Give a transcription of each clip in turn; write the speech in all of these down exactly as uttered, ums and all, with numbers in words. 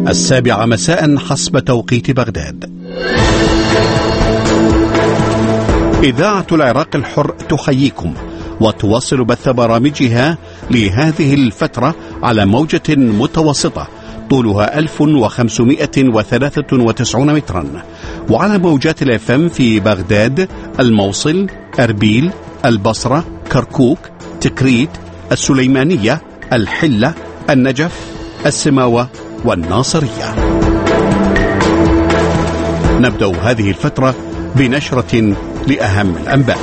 السابعة مساء حسب توقيت بغداد. إذاعة العراق الحر تحييكم وتواصل بث برامجها لهذه الفترة على موجة متوسطة طولها ألف وخمسمائة وثلاثة وتسعين مترا، وعلى موجات الاف ام في بغداد، الموصل، أربيل، البصرة، كركوك، تكريت، السليمانية، الحلة، النجف، السماوة والناصرية. نبدأ هذه الفترة بنشرة لأهم الأنباء.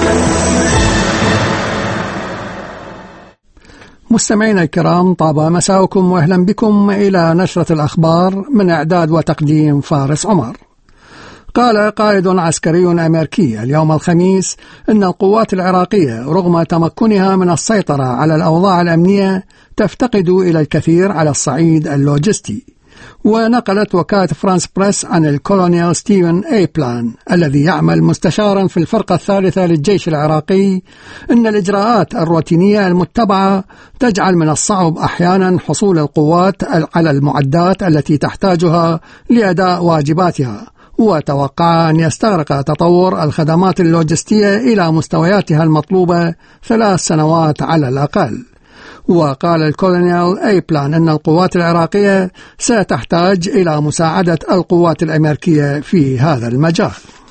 مستمعينا الكرام، طاب مساءكم وأهلا بكم إلى نشرة الأخبار من إعداد وتقديم فارس عمر. قال قائد عسكري أمريكي اليوم الخميس إن القوات العراقية رغم تمكنها من السيطرة على الأوضاع الأمنية تفتقد إلى الكثير على الصعيد اللوجستي. ونقلت وكالة فرانس بريس عن الكولونيل ستيفن اي بلان الذي يعمل مستشارا في الفرقة الثالثة للجيش العراقي أن الإجراءات الروتينية المتبعة تجعل من الصعب أحيانا حصول القوات على المعدات التي تحتاجها لأداء واجباتها، وتوقع أن يستغرق تطور الخدمات اللوجستية إلى مستوياتها المطلوبة ثلاث سنوات على الأقل. وقال الكولونيل أي بلان أن القوات العراقية ستحتاج إلى مساعدة القوات الأمريكية في هذا المجال.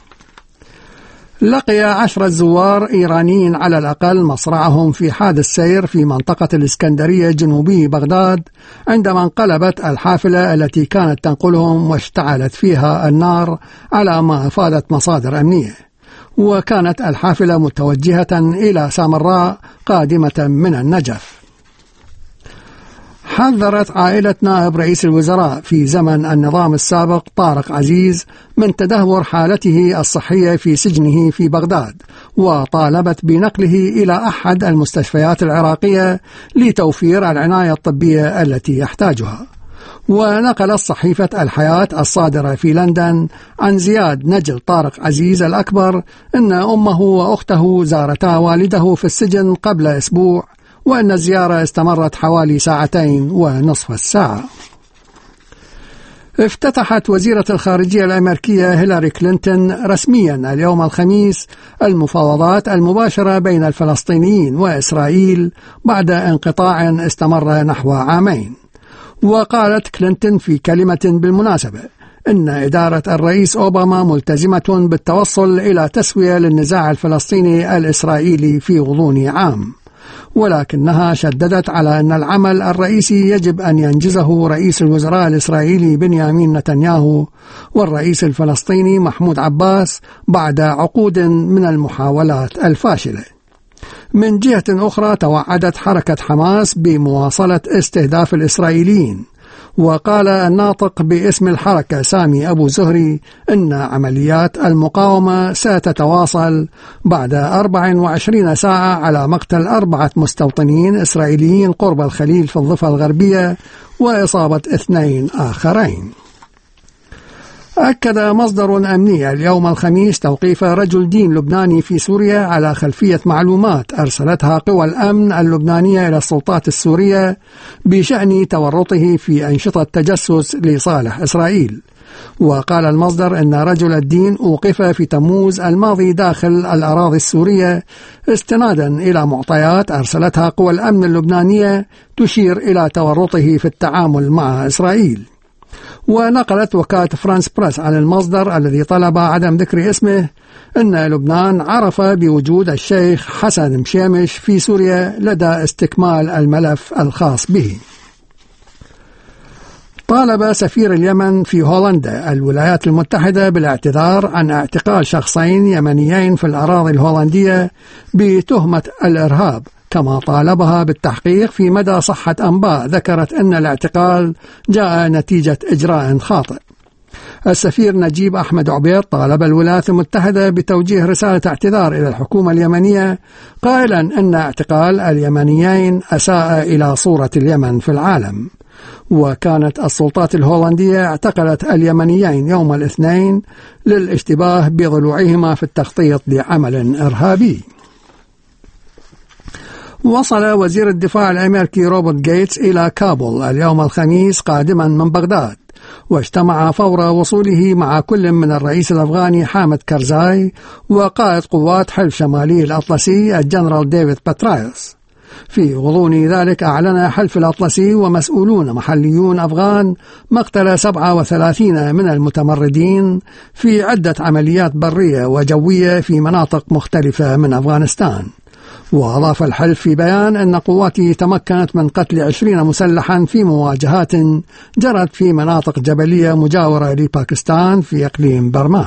لقي عشرة زوار إيرانيين على الأقل مصرعهم في حادث سير في منطقة الإسكندرية جنوبي بغداد عندما انقلبت الحافلة التي كانت تنقلهم واشتعلت فيها النار على ما أفادت مصادر أمنية. وكانت الحافلة متوجهة إلى سامراء قادمة من النجف. حذرت عائلة نائب رئيس الوزراء في زمن النظام السابق طارق عزيز من تدهور حالته الصحية في سجنه في بغداد، وطالبت بنقله إلى أحد المستشفيات العراقية لتوفير العناية الطبية التي يحتاجها. ونقلت صحيفة الحياة الصادرة في لندن عن زياد نجل طارق عزيز الأكبر أن أمه وأخته زارتا والده في السجن قبل أسبوع، وأن الزيارة استمرت حوالي ساعتين ونصف الساعة. افتتحت وزيرة الخارجية الأمريكية هيلاري كلينتون رسميا اليوم الخميس المفاوضات المباشرة بين الفلسطينيين وإسرائيل بعد انقطاع استمر نحو عامين. وقالت كلينتون في كلمة بالمناسبة إن إدارة الرئيس أوباما ملتزمة بالتوصل إلى تسوية للنزاع الفلسطيني الإسرائيلي في غضون عام، ولكنها شددت على أن العمل الرئيسي يجب أن ينجزه رئيس الوزراء الإسرائيلي بنيامين نتنياهو والرئيس الفلسطيني محمود عباس بعد عقود من المحاولات الفاشلة. من جهة أخرى توعدت حركة حماس بمواصلة استهداف الإسرائيليين، وقال الناطق باسم الحركة سامي أبو زهري إن عمليات المقاومة ستتواصل بعد أربع وعشرين ساعة على مقتل أربعة مستوطنين إسرائيليين قرب الخليل في الضفة الغربية وإصابة اثنين آخرين. أكد مصدر أمني اليوم الخميس توقيف رجل دين لبناني في سوريا على خلفية معلومات أرسلتها قوى الأمن اللبنانية إلى السلطات السورية بشأن تورطه في أنشطة تجسس لصالح إسرائيل. وقال المصدر أن رجل الدين أوقف في تموز الماضي داخل الأراضي السورية استنادا إلى معطيات أرسلتها قوى الأمن اللبنانية تشير إلى تورطه في التعامل مع إسرائيل. ونقلت وكالة فرانس بريس عن المصدر الذي طلب عدم ذكر اسمه أن لبنان عرف بوجود الشيخ حسن مشيمش في سوريا لدى استكمال الملف الخاص به. طالب سفير اليمن في هولندا الولايات المتحدة بالاعتذار عن اعتقال شخصين يمنيين في الأراضي الهولندية بتهمة الإرهاب، كما طالبها بالتحقيق في مدى صحة أنباء ذكرت أن الاعتقال جاء نتيجة إجراء خاطئ. السفير نجيب أحمد عبيد طالب الولايات المتحدة بتوجيه رسالة اعتذار إلى الحكومة اليمنية قائلا أن اعتقال اليمنيين أساء إلى صورة اليمن في العالم. وكانت السلطات الهولندية اعتقلت اليمنيين يوم الاثنين للاشتباه بضلوعهما في التخطيط لعمل إرهابي. وصل وزير الدفاع الأمريكي روبرت غيتس إلى كابول اليوم الخميس قادما من بغداد، واجتمع فور وصوله مع كل من الرئيس الأفغاني حامد كرزاي وقائد قوات حلف شمالي الأطلسي الجنرال ديفيد باترايوس. في غضون ذلك أعلن حلف الأطلسي ومسؤولون محليون أفغان مقتل سبعة وثلاثين من المتمردين في عدة عمليات برية وجوية في مناطق مختلفة من أفغانستان. وأضاف الحلف في بيان أن قواته تمكنت من قتل عشرين مسلحا في مواجهات جرت في مناطق جبلية مجاورة لباكستان في إقليم برمال.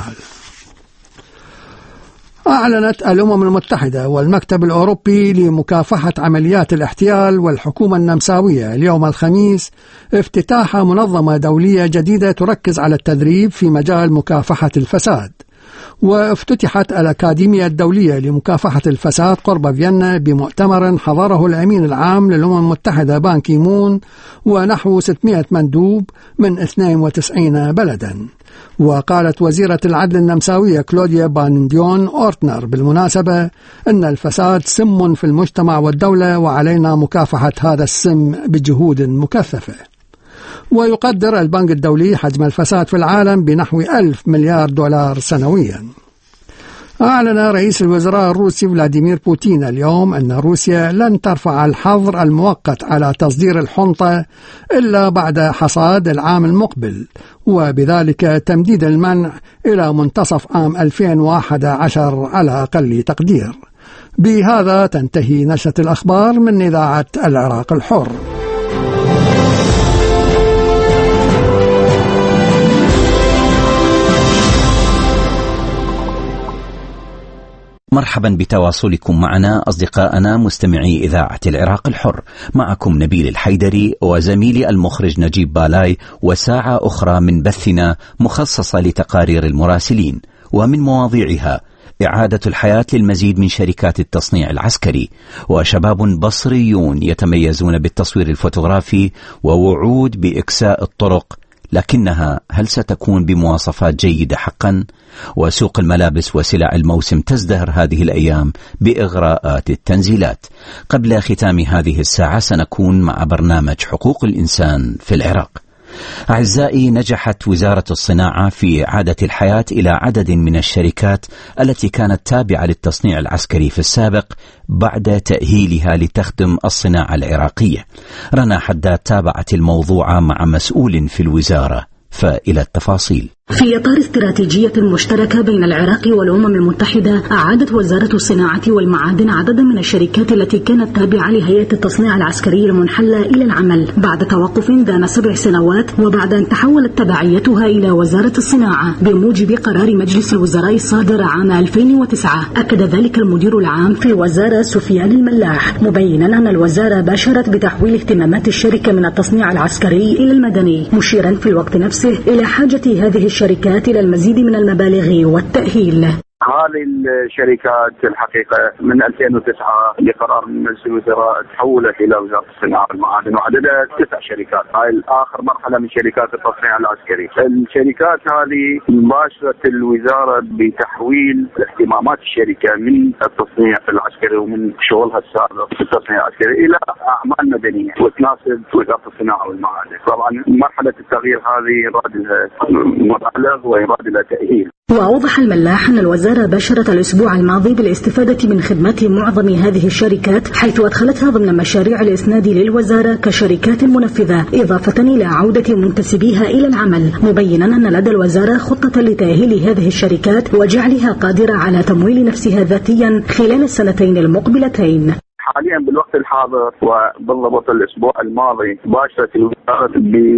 أعلنت الأمم المتحدة والمكتب الأوروبي لمكافحة عمليات الاحتيال والحكومة النمساوية اليوم الخميس افتتاح منظمة دولية جديدة تركز على التدريب في مجال مكافحة الفساد. وافتتحت الأكاديمية الدولية لمكافحة الفساد قرب فيينا بمؤتمر حضره الأمين العام للأمم المتحدة بان كي مون ونحو ستمائة مندوب من اثنين وتسعين بلدا. وقالت وزيرة العدل النمساوية كلوديا بانديون أورتنر بالمناسبة أن الفساد سم في المجتمع والدولة وعلينا مكافحة هذا السم بجهود مكثفة. ويقدر البنك الدولي حجم الفساد في العالم بنحو ألف مليار دولار سنويا. أعلن رئيس الوزراء الروسي فلاديمير بوتين اليوم أن روسيا لن ترفع الحظر المؤقت على تصدير الحنطة إلا بعد حصاد العام المقبل، وبذلك تمديد المنع إلى منتصف عام ألفين وأحد عشر على أقل تقدير. بهذا تنتهي نشرة الأخبار من إذاعة العراق الحر. مرحبا بتواصلكم معنا أصدقائنا مستمعي إذاعة العراق الحر. معكم نبيل الحيدري وزميلي المخرج نجيب بالاي، وساعة أخرى من بثنا مخصصة لتقارير المراسلين، ومن مواضيعها إعادة الحياة للمزيد من شركات التصنيع العسكري، وشباب بصريون يتميزون بالتصوير الفوتوغرافي، ووعود بإكساء الطرق، لكنها هل ستكون بمواصفات جيدة حقا؟ وسوق الملابس وسلع الموسم تزدهر هذه الأيام بإغراءات التنزيلات. قبل ختام هذه الساعة سنكون مع برنامج حقوق الإنسان في العراق. أعزائي، نجحت وزارة الصناعة في إعادة الحياة إلى عدد من الشركات التي كانت تابعة للتصنيع العسكري في السابق بعد تأهيلها لتخدم الصناعة العراقية. رنا حداد تابعت الموضوع مع مسؤول في الوزارة، فإلى التفاصيل. في إطار استراتيجية مشتركة بين العراق والأمم المتحدة، أعادت وزارة الصناعة والمعادن عددا من الشركات التي كانت تابعة لهيئة التصنيع العسكري المنحلة إلى العمل بعد توقف دام سبع سنوات، وبعد أن تحولت تبعيتها إلى وزارة الصناعة بموجب قرار مجلس الوزراء الصادر عام ألفين وتسعة. أكد ذلك المدير العام في الوزارة سفيان الملاح، مبينا أن الوزارة باشرت بتحويل اهتمامات الشركة من التصنيع العسكري إلى المدني، مشيرا في الوقت نفسه إلى حاجة هذه الشركات إلى المزيد من المبالغ والتأهيل. هذه الشركات الحقيقة من ألفين وتسعة بقرار من مجلس الوزراء تحولت إلى وزارة الصناعة والمعادن، وعددها تسع شركات. هاي آخر مرحلة من شركات التصنيع العسكري. الشركات هذه باشرت الوزارة بتحويل اهتمامات الشركة من التصنيع العسكري ومن شغلها السابق في التصنيع العسكري إلى أعمال مدنية وتناسب وزارة الصناعة والمعادن. طبعا مرحلة التغيير هذه يراد لها مبالغ ويراد لها تأهيل. وأوضح الملاح أن الوزارة باشرت الأسبوع الماضي بالاستفادة من خدمات معظم هذه الشركات، حيث أدخلتها ضمن مشاريع الإسناد للوزارة كشركات منفذة، إضافة إلى عودة منتسبيها إلى العمل، مبينا أن لدى الوزارة خطة لتأهيل هذه الشركات وجعلها قادرة على تمويل نفسها ذاتيا خلال السنتين المقبلتين. حاليا بالوقت الحاضر وبالضبط الاسبوع الماضي باشرت الوزاره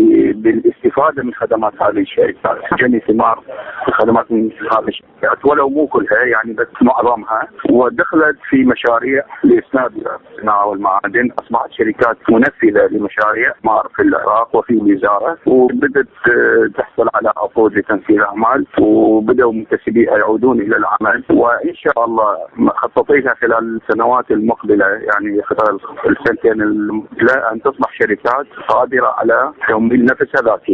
بالاستفاده من خدمات هذه الشركات، جني ثمار الخدمات من هذه الشركات ولو مو كلها يعني بس معظمها، ودخلت في مشاريع لاسناد الصناعه والمعادن. اصبحت شركات منفذه لمشاريع مار في العراق وفي الوزاره، وبدت تحصل على عقود لتنفيذ اعمال، وبداوا منتسبيها يعودون الى العمل، وان شاء الله خططيها خلال السنوات المقبله يعني خلال السنتين ان تصبح شركات قادره على تمويل نفسها ذاتيا.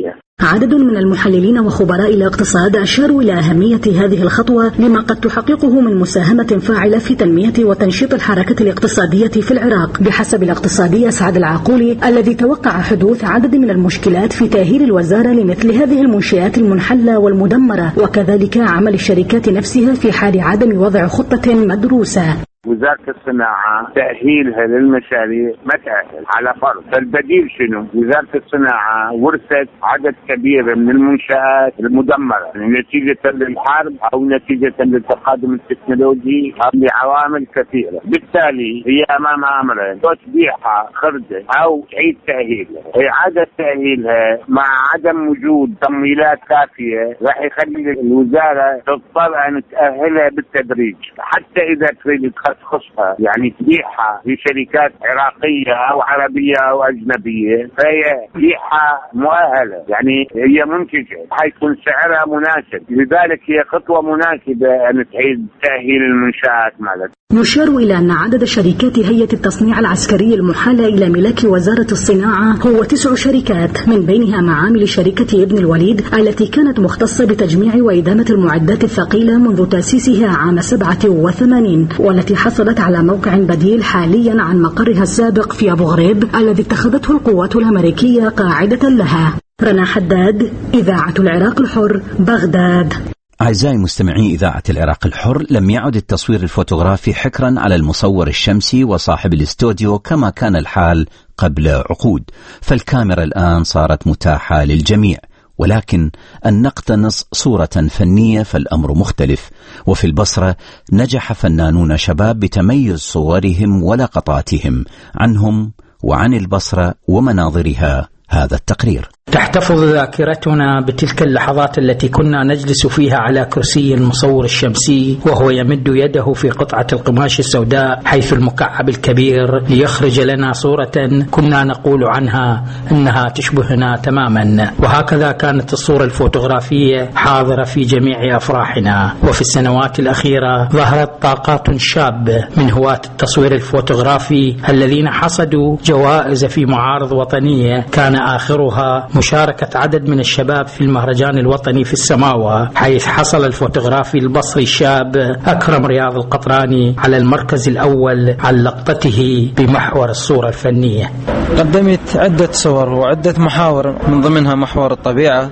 عدد من المحللين وخبراء الاقتصاد أشاروا إلى أهمية هذه الخطوة لما قد تحققه من مساهمة فاعلة في تنمية وتنشيط الحركة الاقتصادية في العراق. بحسب الاقتصادي أسعد العقولي الذي توقع حدوث عدد من المشكلات في تأهيل الوزارة لمثل هذه المنشآت المنحلة والمدمرة، وكذلك عمل الشركات نفسها في حال عدم وضع خطة مدروسة. وزارة الصناعة تأهيلها للمشاريع ما تأهل على فرض، فالبديل شنو؟ وزارة الصناعة ورثت عدد كبير من المنشآت المدمرة نتيجة للحرب أو نتيجة للتقدم التكنولوجي أو لعوامل كثيرة، بالتالي هي أمام أمرين: تبيعها خردة أو تعيد تأهيلها. إعادة تأهيلها مع عدم وجود تمويلات كافية راح يخلي الوزارة تضطر أن تأهلها بالتدريج، حتى إذا تريد تخصصها يعني تبيعها لشركات عراقية أو عربية أو أجنبية فهي تبيعها مؤهلة، يعني هي منتجة حيكون سعرها مناسب، لذلك هي خطوة مناسبة أن تعيد تأهيل المنشآت مالتها. يشار إلى أن عدد شركات هيئة التصنيع العسكري المحالة إلى ملاك وزارة الصناعة هو تسع شركات، من بينها معامل شركة ابن الوليد التي كانت مختصة بتجميع وإدامة المعدات الثقيلة منذ تأسيسها عام سبعة وثمانين، والتي حصلت على موقع بديل حاليا عن مقرها السابق في أبو غريب الذي اتخذته القوات الأمريكية قاعدة لها. رنا حداد، إذاعة العراق الحر، بغداد. أعزائي مستمعي إذاعة العراق الحر، لم يعد التصوير الفوتوغرافي حكرا على المصور الشمسي وصاحب الاستوديو كما كان الحال قبل عقود، فالكاميرا الآن صارت متاحة للجميع، ولكن أن نقتنص صورة فنية فالأمر مختلف. وفي البصرة نجح فنانون شباب بتميز صورهم ولقطاتهم عنهم وعن البصرة ومناظرها. هذا التقرير. تحتفظ ذاكرتنا بتلك اللحظات التي كنا نجلس فيها على كرسي المصور الشمسي وهو يمد يده في قطعة القماش السوداء حيث المكعب الكبير ليخرج لنا صورة كنا نقول عنها أنها تشبهنا تماما. وهكذا كانت الصورة الفوتوغرافية حاضرة في جميع أفراحنا. وفي السنوات الأخيرة ظهرت طاقات شابة من هواة التصوير الفوتوغرافي الذين حصدوا جوائز في معارض وطنية كان آخرها مشاركة عدد من الشباب في المهرجان الوطني في السماوة، حيث حصل الفوتوغرافي البصري الشاب أكرم رياض القطراني على المركز الأول عن لقطته بمحور الصورة الفنية. قدمت عدة صور وعدة محاور، من ضمنها محور الطبيعة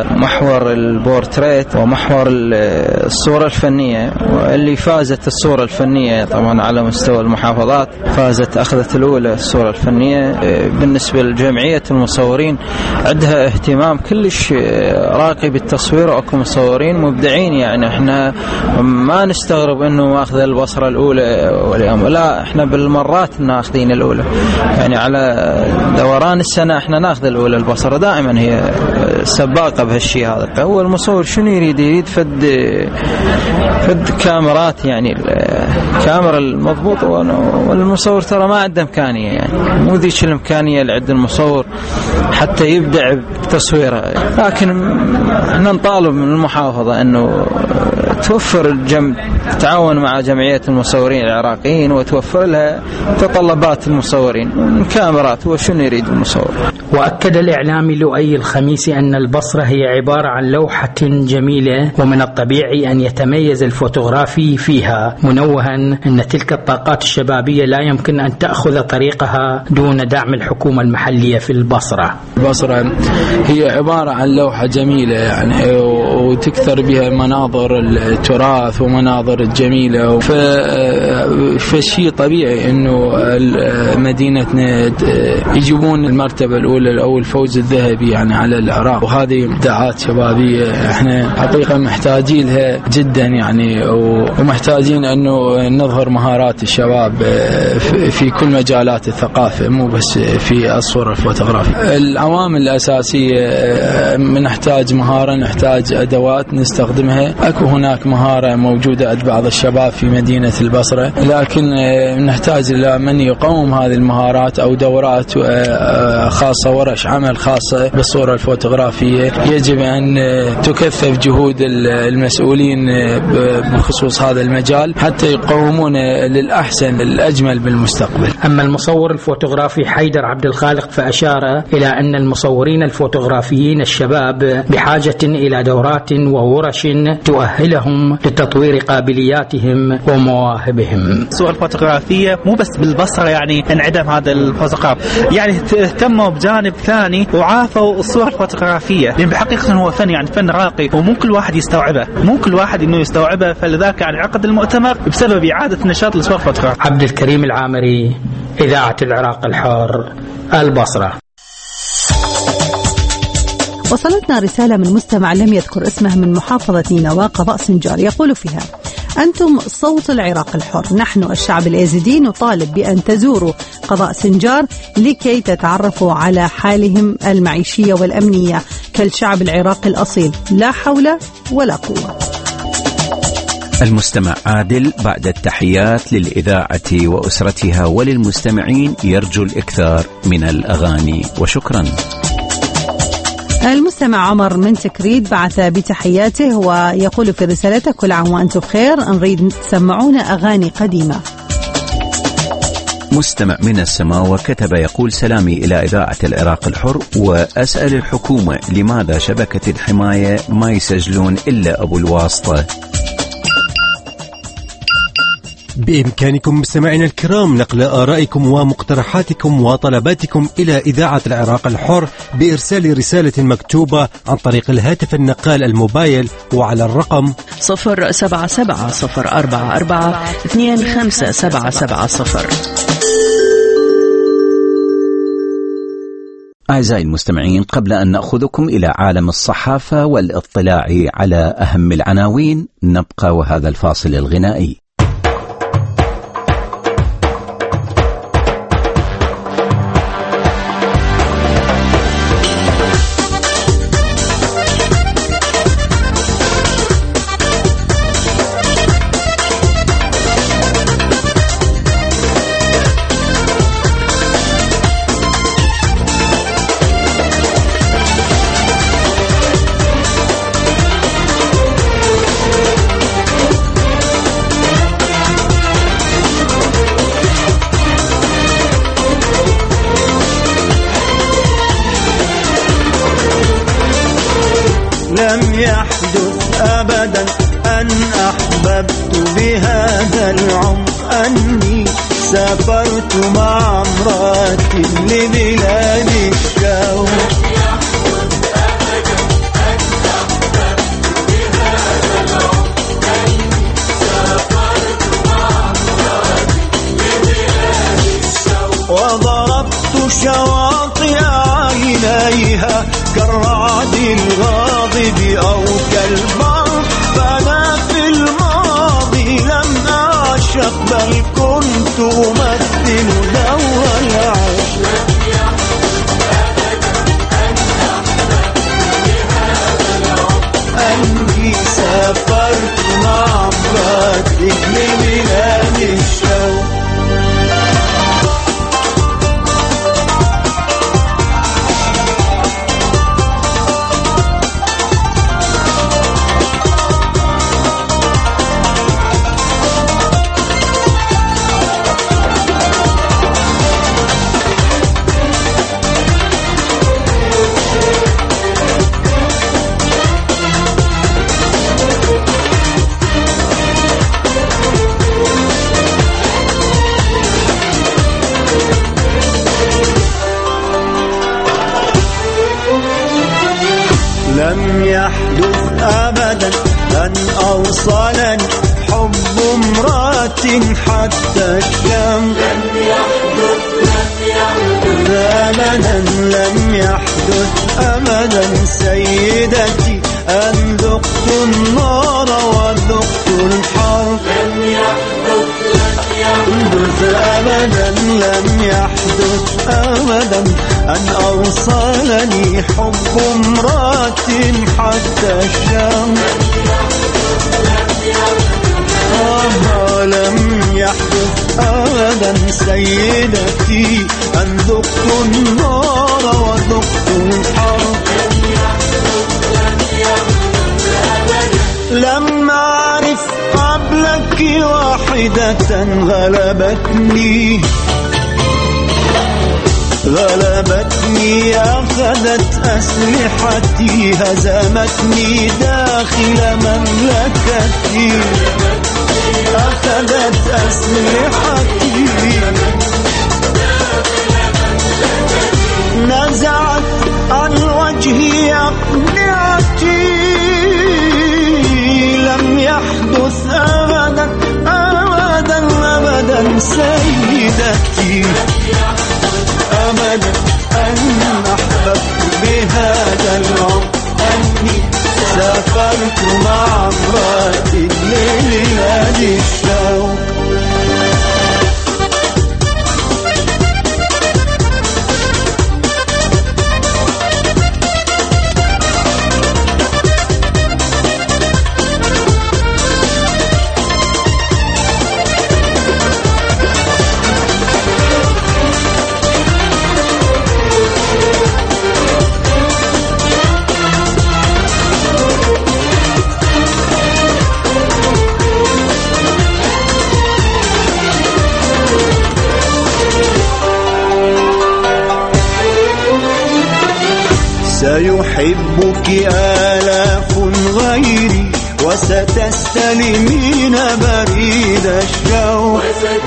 ومحور البورتريت ومحور الصورة الفنية، واللي فازت الصورة الفنية طبعا على مستوى المحافظات فازت أخذت الأولى الصورة الفنية. بالنسبة لجمعية المصورين عندها اهتمام كلش راقي بالتصوير، واكو مصورين مبدعين، يعني احنا ما نستغرب انه ماخذ البصرة الاولى واليوم، لا احنا بالمرات ناخذين الاولى، يعني على دوران السنة احنا ناخذ الاولى. البصرة دائما هي سباقة بهالشيء هذا. هو المصور شنو يريد؟ يريد فد فد كاميرات، يعني الكاميرا المضبوطة، والمصور ترى ما عنده امكانية، يعني مو ذيك الامكانية اللي عند المصور حتى يبدع بتصويره. لكن احنا نطالب من المحافظة انه توفر الجم تتعاون مع جمعية المصورين العراقيين وتوفر لها تطلبات المصورين من كاميرات وشنو يريد المصور. وأكد الإعلامي لؤي الخميسي أن البصرة هي عبارة عن لوحة جميلة ومن الطبيعي أن يتميز الفوتوغرافي فيها، منوها أن تلك الطاقات الشبابية لا يمكن أن تأخذ طريقها دون دعم الحكومة المحلية في البصرة. البصرة هي عبارة عن لوحة جميلة يعني، وتكثر بها مناظر التراث ومناظر الجميلة، فشيء طبيعي أنه مدينتنا يجيبون المرتبة الأولى أو الفوز الذهبي يعني على العراق، وهذه إبداعات شبابية احنا حقيقة محتاجين لها جدا يعني، ومحتاجين أنه نظهر مهارات الشباب في كل مجالات الثقافة مو بس في الصورة الفوتوغرافية. العوامل الأساسية نحتاج مهارة، نحتاج أدوات نستخدمها. أكو هناك هناك مهارة موجودة عند بعض الشباب في مدينة البصرة، لكن نحتاج إلى من يقوم هذه المهارات أو دورات خاصة، ورش عمل خاصة بالصورة الفوتوغرافية. يجب أن تكثف جهود المسؤولين بخصوص هذا المجال حتى يقومون للأحسن الأجمل بالمستقبل. أما المصور الفوتوغرافي حيدر عبد الخالق فأشار إلى أن المصورين الفوتوغرافيين الشباب بحاجة إلى دورات وورش تؤهلهم لتطوير قابلياتهم ومواهبهم. الصور الفوتوغرافية مو بس بالبصرة يعني انعدم هذا الفوتوغراف، يعني اهتموا بجانب ثاني وعافوا الصور الفوتوغرافية، لأن بحقيقة هو فن، يعني فن راقي ومو كل واحد يستوعبه، مو كل واحد إنه يستوعبه، فلذلك يعني عقد المؤتمر بسبب إعادة نشاط الصور الفوتوغرافية. عبد الكريم العامري، إذاعة العراق الحر، البصرة. وصلتنا رسالة من مستمع لم يذكر اسمه من محافظة نينوى قضاء سنجار، يقول فيها: أنتم صوت العراق الحر، نحن الشعب اليزيدي نطالب بأن تزوروا قضاء سنجار لكي تتعرفوا على حالهم المعيشية والأمنية كالشعب العراقي الأصيل، لا حول ولا قوة. المستمع عادل بعد التحيات للإذاعة وأسرتها وللمستمعين يرجو الإكثار من الأغاني، وشكرا. المستمع عمر من تكريد بعث بتحياته ويقول في رسالته: كل عام وأنتم بخير، نريد تسمعونا أغاني قديمة. مستمع من السماوة كتب يقول: سلامي إلى إذاعة العراق الحر، وأسأل الحكومة لماذا شبكة الحماية ما يسجلون إلا أبو الواسطة. بإمكانكم مستمعينا الكرام نقل آرائكم ومقترحاتكم وطلباتكم إلى إذاعة العراق الحر بإرسال رسالة مكتوبة عن طريق الهاتف النقال الموبايل وعلى الرقم صفر سبعة سبعة صفر أربعة أربعة اثنين خمسة سبعة سبعة صفر. أعزائي المستمعين، قبل أن نأخذكم إلى عالم الصحافة والاطلاع على أهم العناوين، نبقى وهذا الفاصل الغنائي. لم يحدث أبدا أن أحببت بهذا العمر أني سافرت مع امرأة لبلاد الشوق. وضربت شواطئ عينيها كالرعد الغاضب أو كالبرق، فأنا في الماضي لم أعشق بل كنت أمثل دور العشق. أني سافرت مع امرأتي لبلاد الشوق. لم يحدث أبدا أن أوصلني حب امرأة حتى الشام. لم يحدث لم يحدث أبدا لم يحدث أبدا سيدتي أن ذقت النار وذقت الحرب. لم يحدث لم يحدث أبدا لم يحدث أبدا أن أوصلني حب امرأة حتى الشام. لم يحدث أبدا سيدتي أن ذقت النار وذقت الحرب. لم أعرف قبلك واحدة غلبتني غلبتني أخذت أسلحتي هزمتني داخل مملكتي أخذت أسلحتي نزعت عن وجهي أقنعتي لم يحدث أبدا أبدا أبدا سيدتي أبدا أن أحببت بهذا العمر أني سافرت مع امرأتي لبلاد الشوق. سيحبك آلاف غيري وستستلمين بريد الشوق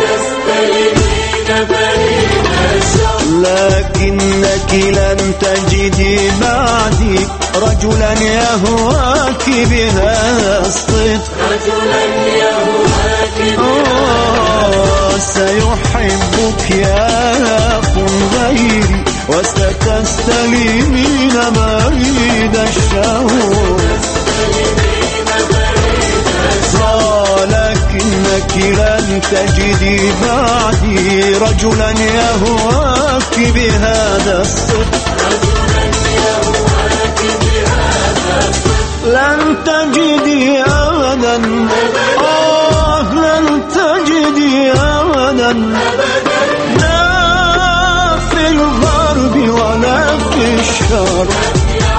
لكنك لن تجدي بعدي رجلا يهواك بهذا الصدق آه سيحبك آلاف غيري وستستلمين بريد الشوق لكنك لن تجدي بعدي رجلا يهواك بهذا الصدق لن تجدي أبدا آه لن تجدي أبدا لا في الغرب ولا في الشرق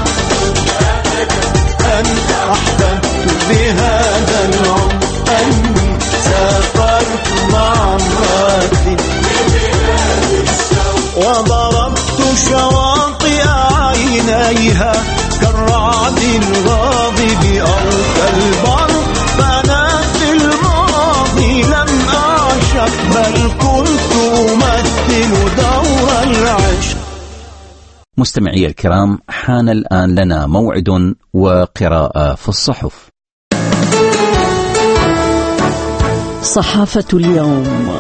أن أحببت بهذا العمر أني سافرت مع امرأتي وضربت شواطئ عينيها كالرعد الغاضب أو كالبرق فأنا في الماضي لم أعشق بل كنت أمثل دور العشق. مستمعي الكرام، حان الآن لنا موعد وقراءة في الصحف. صحافة اليوم،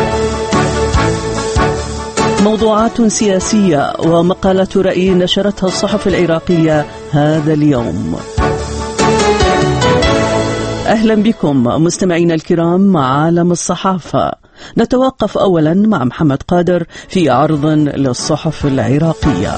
موضوعات سياسية ومقالة رأي نشرتها الصحف العراقية هذا اليوم. أهلا بكم مستمعينا الكرام مع عالم الصحافة. نتوقف أولا مع محمد قادر في عرض للصحف العراقية.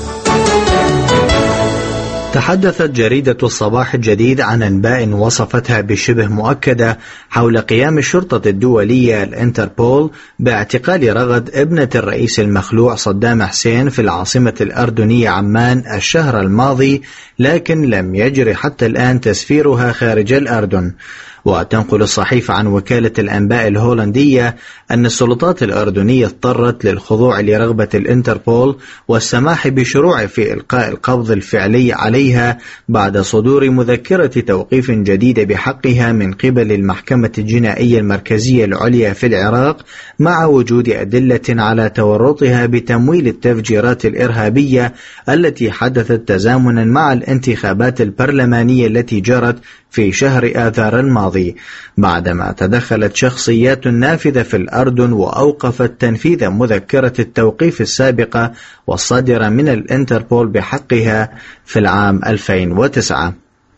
تحدثت جريدة الصباح الجديد عن أنباء وصفتها بشبه مؤكدة حول قيام الشرطة الدولية الانتربول باعتقال رغد ابنة الرئيس المخلوع صدام حسين في العاصمة الأردنية عمان الشهر الماضي، لكن لم يجري حتى الآن تسفيرها خارج الأردن. وتنقل الصحيفة عن وكالة الأنباء الهولندية أن السلطات الأردنية اضطرت للخضوع لرغبة الانتربول والسماح بشروع في إلقاء القبض الفعلي عليها بعد صدور مذكرة توقيف جديدة بحقها من قبل المحكمة الجنائية المركزية العليا في العراق، مع وجود أدلة على تورطها بتمويل التفجيرات الإرهابية التي حدثت تزامنا مع الانتخابات البرلمانية التي جرت في شهر آذار الماضي، بعدما تدخلت شخصيات نافذة في الأردن وأوقفت تنفيذ مذكرة التوقيف السابقة والصادرة من الانتربول بحقها في العام ألفين وتسعة.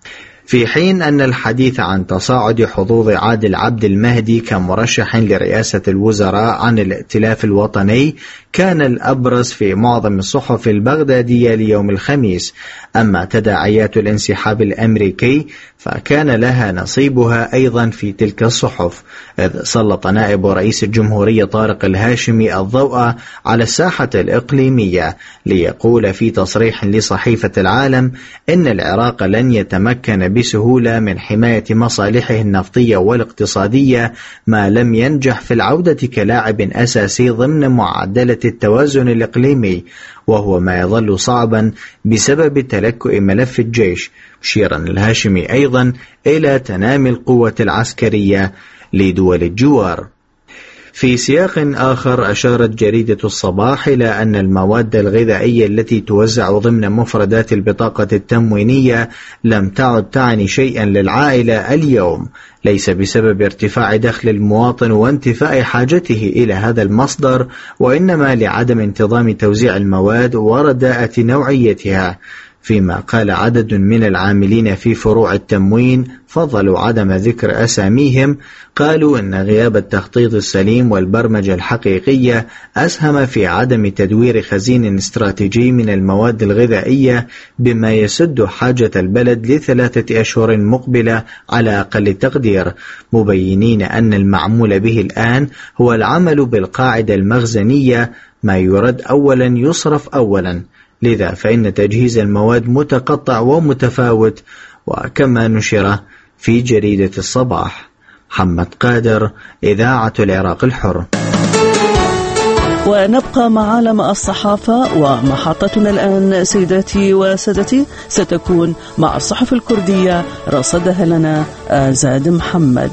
في حين أن الحديث عن تصاعد حظوظ عادل عبد المهدي كمرشح لرئاسة الوزراء عن الائتلاف الوطني كان الأبرز في معظم الصحف البغدادية ليوم الخميس. أما تداعيات الانسحاب الأمريكي فكان لها نصيبها أيضا في تلك الصحف، إذ سلط نائب رئيس الجمهورية طارق الهاشمي الضوء على الساحة الإقليمية ليقول في تصريح لصحيفة العالم إن العراق لن يتمكن بسهولة من حماية مصالحه النفطية والاقتصادية ما لم ينجح في العودة كلاعب أساسي ضمن معدلة التوازن الإقليمي، وهو ما يظل صعبا بسبب تلكؤ ملف الجيش، مشيرا الهاشمي أيضا إلى تنامي القوة العسكرية لدول الجوار. في سياق آخر أشارت جريدة الصباح إلى أن المواد الغذائية التي توزع ضمن مفردات البطاقة التموينية لم تعد تعني شيئا للعائلة اليوم، ليس بسبب ارتفاع دخل المواطن وانتفاء حاجته إلى هذا المصدر، وإنما لعدم انتظام توزيع المواد ورداءة نوعيتها. فيما قال عدد من العاملين في فروع التموين فضلوا عدم ذكر أساميهم، قالوا أن غياب التخطيط السليم والبرمجة الحقيقية أسهم في عدم تدوير خزين استراتيجي من المواد الغذائية بما يسد حاجة البلد لثلاثة أشهر مقبلة على أقل تقدير، مبينين أن المعمول به الآن هو العمل بالقاعدة المخزنية، ما يرد أولا يصرف أولا، لذا فإن تجهيز المواد متقطع ومتفاوت، وكما نشر في جريدة الصباح. محمد قادر، إذاعة العراق الحر. ونبقى مع عالم الصحافة، ومحطتنا الآن سيداتي وسادتي ستكون مع الصحف الكردية، رصدها لنا زاد محمد.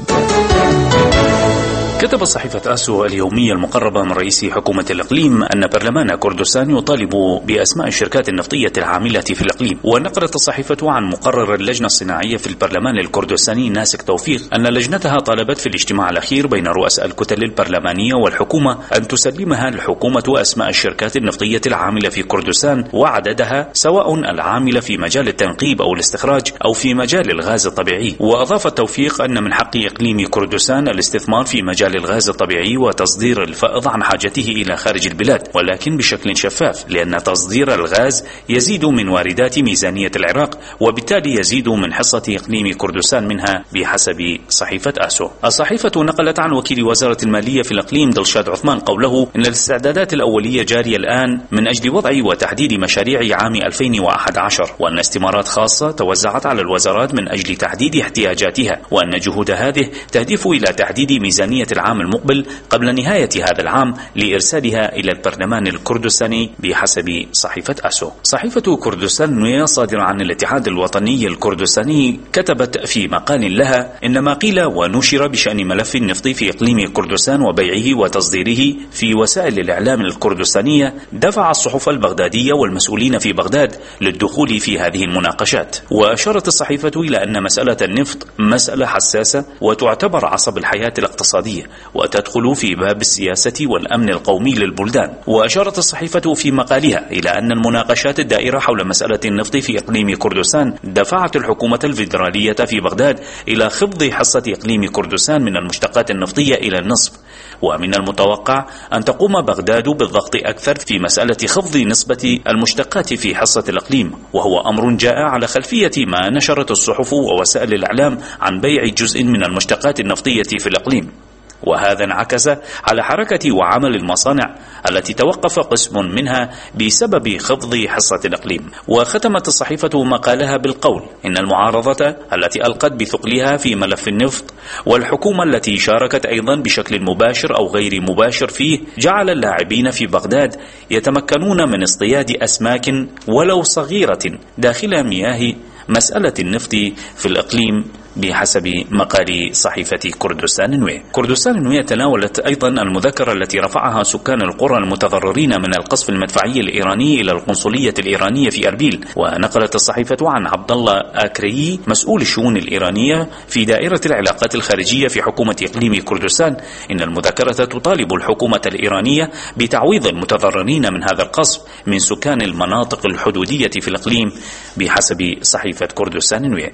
كتبت صحيفة آسو اليومية المقربة من رئيس حكومة الإقليم أن برلمان كردستان يطالب بأسماء الشركات النفطية العاملة في الإقليم. ونقلت الصحيفة عن مقرر اللجنة الصناعية في البرلمان الكردستاني ناسك توفيق أن لجنتها طالبت في الاجتماع الأخير بين رؤساء الكتل البرلمانية والحكومة أن تسلمها الحكومة أسماء الشركات النفطية العاملة في كردستان وعددها، سواء العاملة في مجال التنقيب أو الاستخراج أو في مجال الغاز الطبيعي. وأضاف التوفيق أن من حق إقليم كردستان الاستثمار في مجال الغاز الطبيعي وتصدير الفائض عن حاجته إلى خارج البلاد، ولكن بشكل شفاف، لأن تصدير الغاز يزيد من واردات ميزانية العراق، وبالتالي يزيد من حصة إقليم كردستان منها بحسب صحيفة آسو. الصحيفة نقلت عن وكيل وزارة المالية في الإقليم دلشاد عثمان قوله إن الاستعدادات الأولية جارية الآن من أجل وضع وتحديد مشاريع عام ألفين وأحد عشر، وأن استمارات خاصة توزعت على الوزارات من أجل تحديد احتياجاتها، وأن جهود هذه تهدف إلى تحديد ميزانية العام المقبل قبل نهاية هذا العام لإرسالها إلى البرلمان الكردستاني بحسب صحيفة آسو. صحيفة كردستان صادرة عن الاتحاد الوطني الكردستاني كتبت في مقال لها إن ما قيل ونشر بشأن ملف النفط في إقليم كردستان وبيعه وتصديره في وسائل الإعلام الكردستانية دفع الصحف البغدادية والمسؤولين في بغداد للدخول في هذه المناقشات. وأشارت الصحيفة إلى أن مسألة النفط مسألة حساسة وتعتبر عصب الحياة الاقتصادية وتدخل في باب السياسة والأمن القومي للبلدان. وأشارت الصحيفة في مقالها إلى أن المناقشات الدائرة حول مسألة النفط في إقليم كردستان دفعت الحكومة الفيدرالية في بغداد إلى خفض حصة إقليم كردستان من المشتقات النفطية إلى النصف، ومن المتوقع أن تقوم بغداد بالضغط أكثر في مسألة خفض نسبة المشتقات في حصة الإقليم، وهو أمر جاء على خلفية ما نشرت الصحف ووسائل الإعلام عن بيع جزء من المشتقات النفطية في الإقليم. وهذا انعكس على حركة وعمل المصانع التي توقف قسم منها بسبب خفض حصة الإقليم. وختمت الصحيفة مقالها بالقول إن المعارضة التي ألقت بثقلها في ملف النفط والحكومة التي شاركت أيضا بشكل مباشر أو غير مباشر فيه جعل اللاعبين في بغداد يتمكنون من اصطياد أسماك ولو صغيرة داخل مياه مسألة النفط في الإقليم بحسب مقال صحيفة كردستان نوية. كردستان نوية تناولت أيضا المذكرة التي رفعها سكان القرى المتضررين من القصف المدفعي الإيراني إلى القنصلية الإيرانية في أربيل. ونقلت الصحيفة عن عبد الله آكريي مسؤول الشؤون الإيرانية في دائرة العلاقات الخارجية في حكومة إقليم كردستان إن المذكرة تطالب الحكومة الإيرانية بتعويض المتضررين من هذا القصف من سكان المناطق الحدودية في الإقليم بحسب صحيفة كردستان نوية.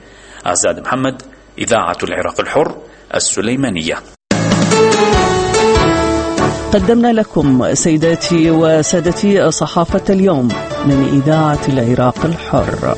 عزاد محمد، إذاعة العراق الحر، السليمانية. قدمنا لكم سيداتي وسادتي صحافة اليوم من إذاعة العراق الحر.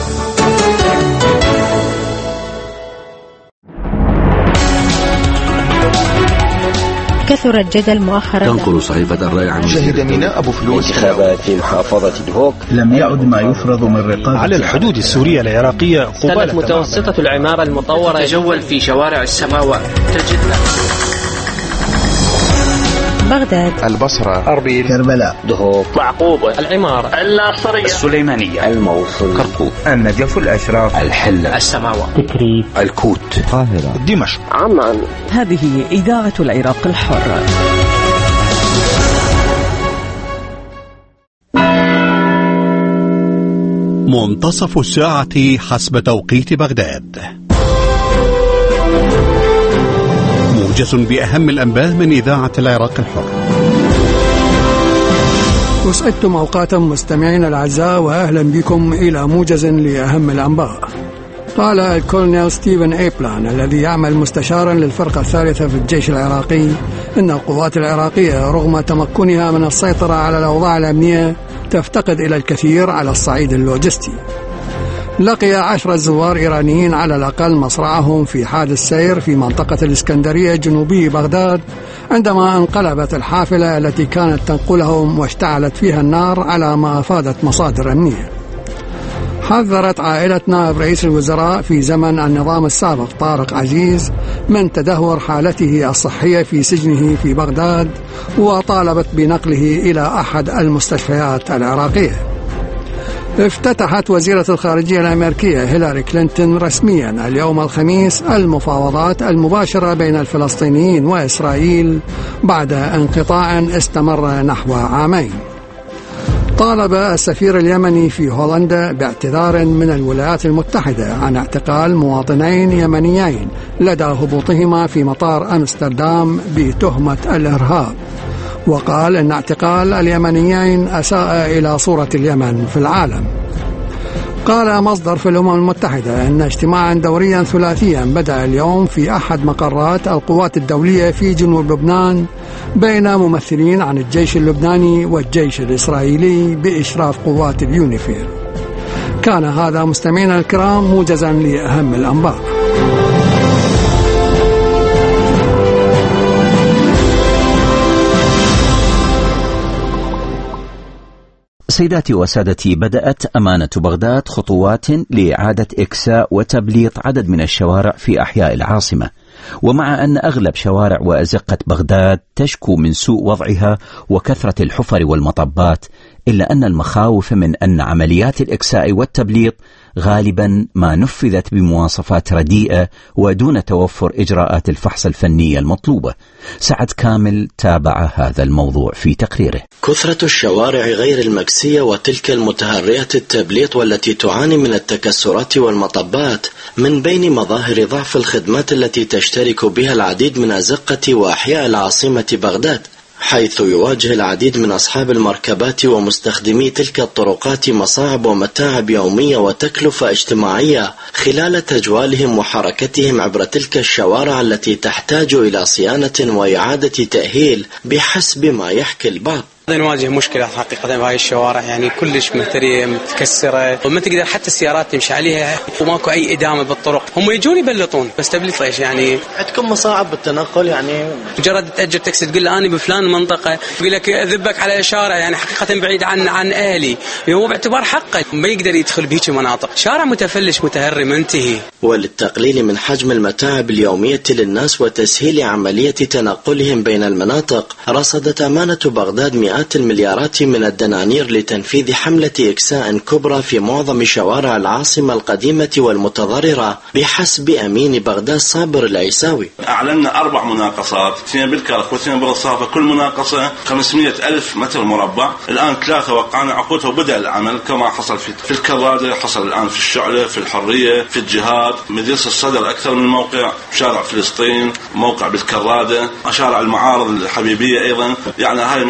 كثر الجدل مؤخرا. تنقل صحيفة الرأي عن شهد ميناء أبو فلوس انتخابات في محافظة دهوك. لم يعد ما يفرض من رقابة على الحدود السورية العراقية. قبالة متوسطة العمارة المطورة تتجول في شوارع السماوات. تجدنا بغداد، البصرة، أربيل، كربلاء، دهوك، معقوبة، العمارة، الناصرية، السليمانية، الموصل، كركوك، النجف، الأشراف، الحلة، السماوات، تكريت، الكوت، القاهرة، دمشق، عمان. هذه إذاعة العراق الحر. منتصف الساعة حسب توقيت بغداد. موجز بأهم الأنباء من إذاعة العراق الحر. وسعدتم أوقاتا مستمعين الأعزاء، وأهلا بكم إلى موجز لأهم الأنباء. قال الكولونيل ستيفن إيبلان الذي يعمل مستشارا للفرقة الثالثة في الجيش العراقي إن القوات العراقية رغم تمكنها من السيطرة على الأوضاع الأمنية تفتقد إلى الكثير على الصعيد اللوجستي. لقي عشرة زوار إيرانيين على الأقل مصرعهم في حادث سير في منطقة الإسكندرية جنوبي بغداد عندما انقلبت الحافلة التي كانت تنقلهم واشتعلت فيها النار على ما أفادت مصادر أمنية. حذرت عائلة نائب رئيس الوزراء في زمن النظام السابق طارق عزيز من تدهور حالته الصحية في سجنه في بغداد، وطالبت بنقله إلى أحد المستشفيات العراقية. افتتحت وزيرة الخارجية الأمريكية هيلاري كلينتون رسميا اليوم الخميس المفاوضات المباشرة بين الفلسطينيين وإسرائيل بعد انقطاع استمر نحو عامين. طالب السفير اليمني في هولندا باعتذار من الولايات المتحدة عن اعتقال مواطنين يمنيين لدى هبوطهما في مطار أمستردام بتهمة الإرهاب، وقال إن اعتقال اليمنيين أساء إلى صورة اليمن في العالم. قال مصدر في الأمم المتحدة أن اجتماعا دوريا ثلاثيا بدأ اليوم في أحد مقرات القوات الدولية في جنوب لبنان بين ممثلين عن الجيش اللبناني والجيش الإسرائيلي بإشراف قوات اليونيفيل. كان هذا مستمعينا الكرام موجزا لأهم الأنباء. سيداتي وسادتي، بدأت أمانة بغداد خطوات لإعادة إكساء وتبليط عدد من الشوارع في أحياء العاصمة، ومع أن أغلب شوارع وأزقة بغداد تشكو من سوء وضعها وكثرة الحفر والمطبات، إلا أن المخاوف من أن عمليات الإكساء والتبليط غالبا ما نفذت بمواصفات رديئة ودون توفر إجراءات الفحص الفنية المطلوبة. سعد كامل تابع هذا الموضوع في تقريره. كثرة الشوارع غير المكسية وتلك المتهرية التبليط والتي تعاني من التكسرات والمطبات من بين مظاهر ضعف الخدمات التي تشترك بها العديد من أزقة وأحياء العاصمة بغداد، حيث يواجه العديد من أصحاب المركبات ومستخدمي تلك الطرقات مصاعب ومتاعب يومية وتكلفة اجتماعية خلال تجوالهم وحركتهم عبر تلك الشوارع التي تحتاج إلى صيانة وإعادة تأهيل بحسب ما يحكي البعض. نواجه مشكلة حقيقة بهاي الشوارع، يعني كلش مهترية متكسرة وما تقدر حتى السيارات تمشي عليها وماكو أي إدامة بالطرق. هم يجون يبلطون بس تبليط إيش يعني؟ عندكم مصاعب بالتنقل يعني؟ مجرد تأجر تاكسي تقول له أنا بفلان المنطقة، يقول لك أذبك على شارع يعني حقيقة بعيد عن عن أهلي، هو باعتبار حقه ما يقدر يدخل بهيك مناطق. شارع متفلش متهري منتهي. وللتقليل من حجم المتاعب اليومية للناس وتسهيل عملية تنقلهم بين المناطق، رصدت أمانة بغداد مئات المليارات من الدنانير لتنفيذ حملة إكساء كبرى في معظم شوارع العاصمة القديمة والمتضررة بحسب أمين بغداد صابر العيساوي. أعلنا أربع مناقصات، اثنين بالكرك واثنين بالرصافة، كل مناقصة خمسمائة ألف متر مربع. الآن ثلاثة وقعنا عقودها وبدأ العمل كما حصل في في الكرادة، حصل الآن في الشعلة، في الحرية، في الجهاد، مدينة الصدر أكثر من موقع، شارع فلسطين، موقع بالكرادة، شارع المعارض الحبيبية أيضا. يعني هاي المناطق بدنا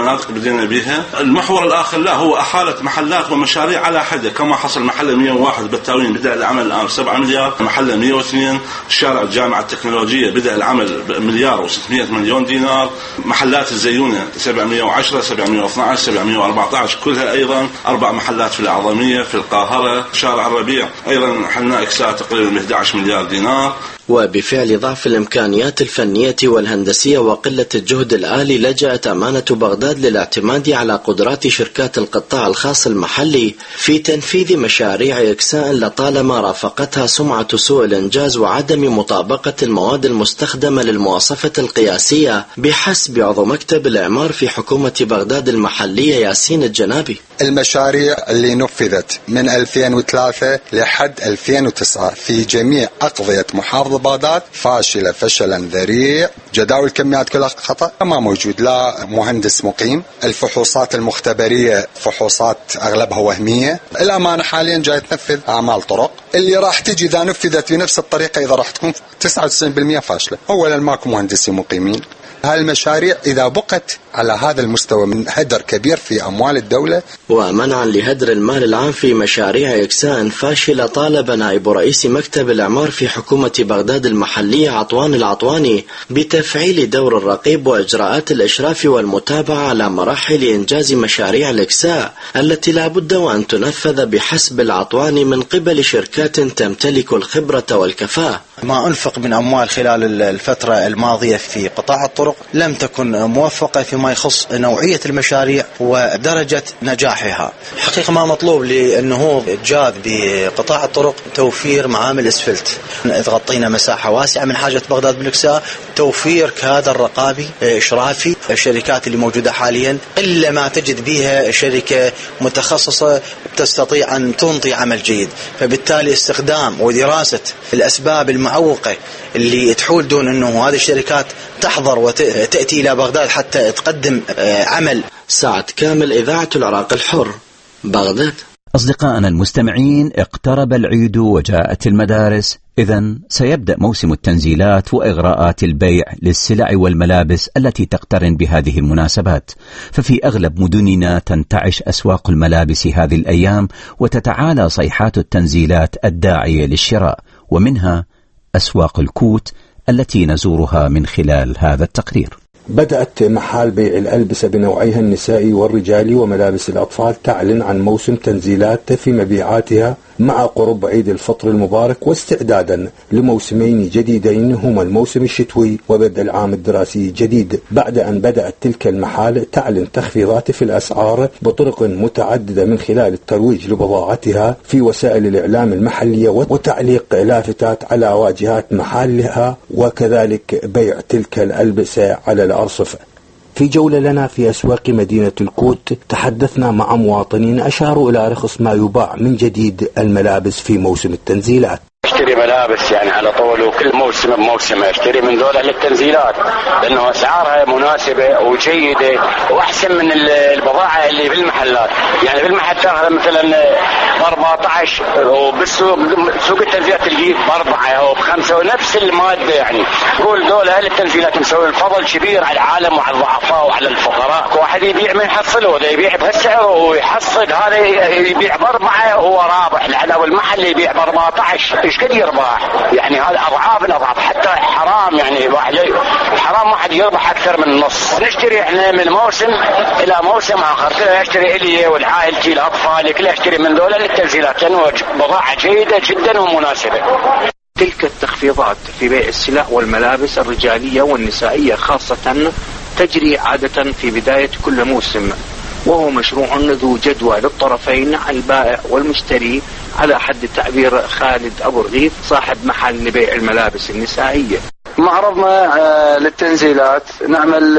بدينا بها. المحور الآخر لا هو أحالة محلات ومشاريع على حدة، كما حصل محل مئة وواحد بالتاوين بدأ العمل الآن سبعة مليار، محل مئة واثنين الشارع الجامعة التكنولوجية بدأ العمل مليار وستمائة مليون دينار، محلات الزيونة سبعمائة وعشرة سبعمائة واثني عشر سبعمائة وأربعة عشر كلها أيضا، أربع محلات في الأعظمية في القاهرة، شارع الربيع أيضا حلنا إكساء تقريبا أحد عشر مليار دينار. وبفعل ضعف الإمكانيات الفنية والهندسية وقلة الجهد الآلي لجأت أمانة بغداد للاعتماد على قدرات شركات القطاع الخاص المحلي في تنفيذ مشاريع إكساء لطالما رافقتها سمعة سوء الإنجاز وعدم مطابقة المواد المستخدمة للمواصفة القياسية بحسب عضو مكتب الإعمار في حكومة بغداد المحلية ياسين الجنابي. المشاريع اللي نفذت من ألفين وثلاثة لحد ألفين وتسعة في جميع أقضية محافظة بغداد فاشلة فشلا ذريع، جداول كميات كلها خطأ، ما موجود لا مهندس مقيم، الفحوصات المختبرية فحوصات أغلبها وهمية. الأمانة حاليا جاي تنفذ أعمال طرق اللي راح تجي إذا نفذت بنفس الطريقة إذا راح تكون تسعة وتسعين بالمئة فاشلة. أولا ماكو مهندسين مقيمين، هالمشاريع إذا بقت على هذا المستوى من هدر كبير في أموال الدولة. ومنعا لهدر المال العام في مشاريع إكساء فاشلة، طالب نائب رئيس مكتب الإعمار في حكومة بغداد المحلية عطوان العطواني بتفعيل دور الرقيب وإجراءات الإشراف والمتابعة على مراحل إنجاز مشاريع الإكساء التي لا بد وأن تنفذ بحسب العطواني من قبل شركات تمتلك الخبرة والكفاءة. ما أنفق من أموال خلال الفترة الماضية في قطاع الطرق لم تكن موفقة فيما يخص نوعية المشاريع ودرجة نجاحها. حقيقة ما مطلوب لأنه جاذ بقطاع الطرق توفير معامل اسفلت، غطينا مساحة واسعة من حاجة بغداد بالإكساء، توفير كادر رقابي إشرافي. الشركات اللي موجودة حاليا إلا ما تجد بها شركة متخصصة تستطيع أن تنطي عمل جيد، فبالتالي استخدام ودراسة الأسباب المعوقة اللي تحول دون أنه هذه الشركات تحضر وتأتي إلى بغداد حتى تقدم عمل. سعد كامل، إذاعة العراق الحر، بغداد. أصدقائنا المستمعين، اقترب العيد وجاءت المدارس، إذن سيبدأ موسم التنزيلات وإغراءات البيع للسلع والملابس التي تقترن بهذه المناسبات. ففي أغلب مدننا تنتعش أسواق الملابس هذه الأيام وتتعالى صيحات التنزيلات الداعية للشراء، ومنها أسواق الكوت التي نزورها من خلال هذا التقرير. بدأت محال بيع الألبسة بنوعيها النسائي والرجالي وملابس الأطفال تعلن عن موسم تنزيلات في مبيعاتها مع قرب عيد الفطر المبارك، واستعدادا لموسمين جديدين هما الموسم الشتوي وبدء العام الدراسي الجديد، بعد أن بدأت تلك المحال تعلن تخفيضات في الأسعار بطرق متعددة من خلال الترويج لبضاعتها في وسائل الإعلام المحلية وتعليق لافتات على واجهات محلها، وكذلك بيع تلك الألبسة على الأرصفة. في جولة لنا في أسواق مدينة الكوت تحدثنا مع مواطنين أشاروا إلى رخص ما يباع من جديد الملابس في موسم التنزيلات. اشتري ملابس يعني على طول، وكل موسم بموسم اشتري من ذولا للتنزيلات لانه اسعارها مناسبه وجيده واحسن من البضاعه اللي في المحلات. يعني في المحل تاخذ مثلا ب أربعة عشر وبالسوق سوق التنزيلات تلقيه باربعه او بخمسه ونفس الماده. يعني قول ذولا للتنزيلات مسوي الفضل كبير على العالم وعلى الضعفاء وعلى الفقراء. واحد يبيع ما يحصله، ولا يبيع بهالسعر ويحصل هذا يبيع باربعه وهو رابح، لانه المحل يبيع ب أربعة عشر ايش قد يربح؟ يعني هذا اضعاف الاضعاف، حتى حرام يعني واحد حرام واحد يربح اكثر من النص. نشتري احنا من موسم الى موسم اخر، كله اشتري الي والعائلتي الاطفال كله اشتري من ذولا للتنزيلات لانه بضاعه جيده جدا ومناسبه. تلك التخفيضات في بيع السلع والملابس الرجاليه والنسائيه خاصه تجري عاده في بدايه كل موسم، وهو مشروع ذو جدوى للطرفين البائع والمشتري، على حد تعبير خالد أبو رغيف صاحب محل لبيع الملابس النسائية. معرضنا للتنزيلات نعمل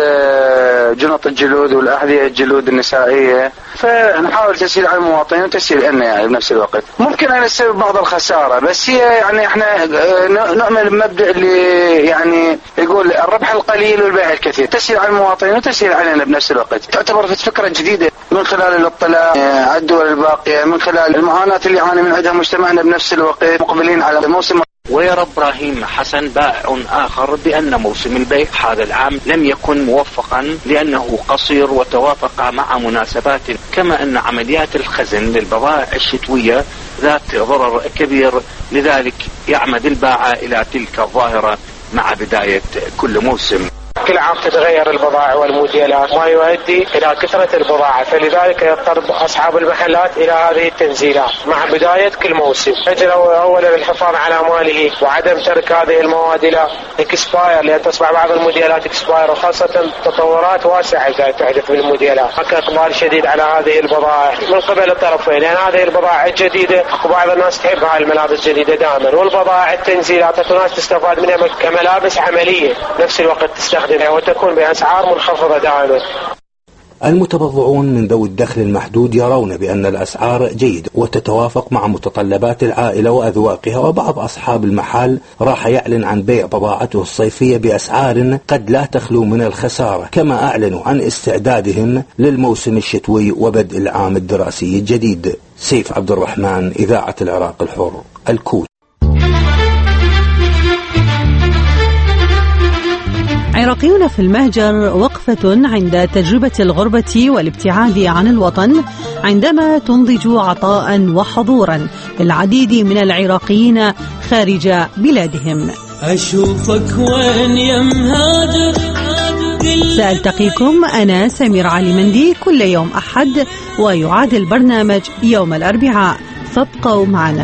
جنط الجلود والأحذية الجلود النسائية، فنحاول تسهيل على المواطنين وتسهيل لنا يعني بنفس الوقت. ممكن أن نسبب بعض الخسارة، بس هي يعني احنا نؤمن بمبدأ اللي يعني يقول الربح القليل والبيع الكثير، تسهيل على المواطنين وتسهيل علينا بنفس الوقت. تعتبر فكرة جديدة من خلال الاطلاع على الدول الباقية، من خلال المعاناة اللي يعاني من عندها مجتمعنا بنفس الوقت، مقبلين على موسم ويرى إبراهيم حسن بائع آخر بأن موسم البيع هذا العام لم يكن موفقا لأنه قصير وتوافق مع مناسبات، كما أن عمليات الخزن للبضائع الشتوية ذات ضرر كبير، لذلك يعمد البائع إلى تلك الظاهرة مع بداية كل موسم. كل عام تتغير البضائع والموديلات ما يؤدي إلى كثرة البضاعة، فلذلك يضطر أصحاب المحلات إلى هذه التنزيلات مع بداية كل موسم. يجب أولا الحفاظ على ماله وعدم ترك هذه المواد إلى إكسباير، لأن تصبح بعض الموديلات إكسباير، وخاصة تطورات واسعة قاعدة تحدث في الموديلات. هناك إقبال شديد على هذه البضائع من قبل الطرفين، لأن هذه البضائع الجديدة وبعض الناس تحب هاي الملابس الجديدة دائما، والبضائع التنزيلات الناس تستفاد منها كملابس عملية نفس الوقت تستخدم وتكون بأسعار منخفضة دائما. المتبضعون من ذوي الدخل المحدود يرون بأن الأسعار جيدة وتتوافق مع متطلبات العائلة وأذواقها، وبعض أصحاب المحال راح يعلن عن بيع بضاعته الصيفية بأسعار قد لا تخلو من الخسارة، كما أعلنوا عن استعدادهم للموسم الشتوي وبدء العام الدراسي الجديد. سيف عبد الرحمن، إذاعة العراق الحر، الكوت. عراقيون في المهجر وقفة عند تجربة الغربة والابتعاد عن الوطن عندما تنضج عطاء وحضورا للعديد من العراقيين خارج بلادهم. أشوفك وين يا مهاجر. سألتقيكم أنا سمير علي مندي كل يوم أحد، ويعاد البرنامج يوم الأربعاء، فابقوا معنا.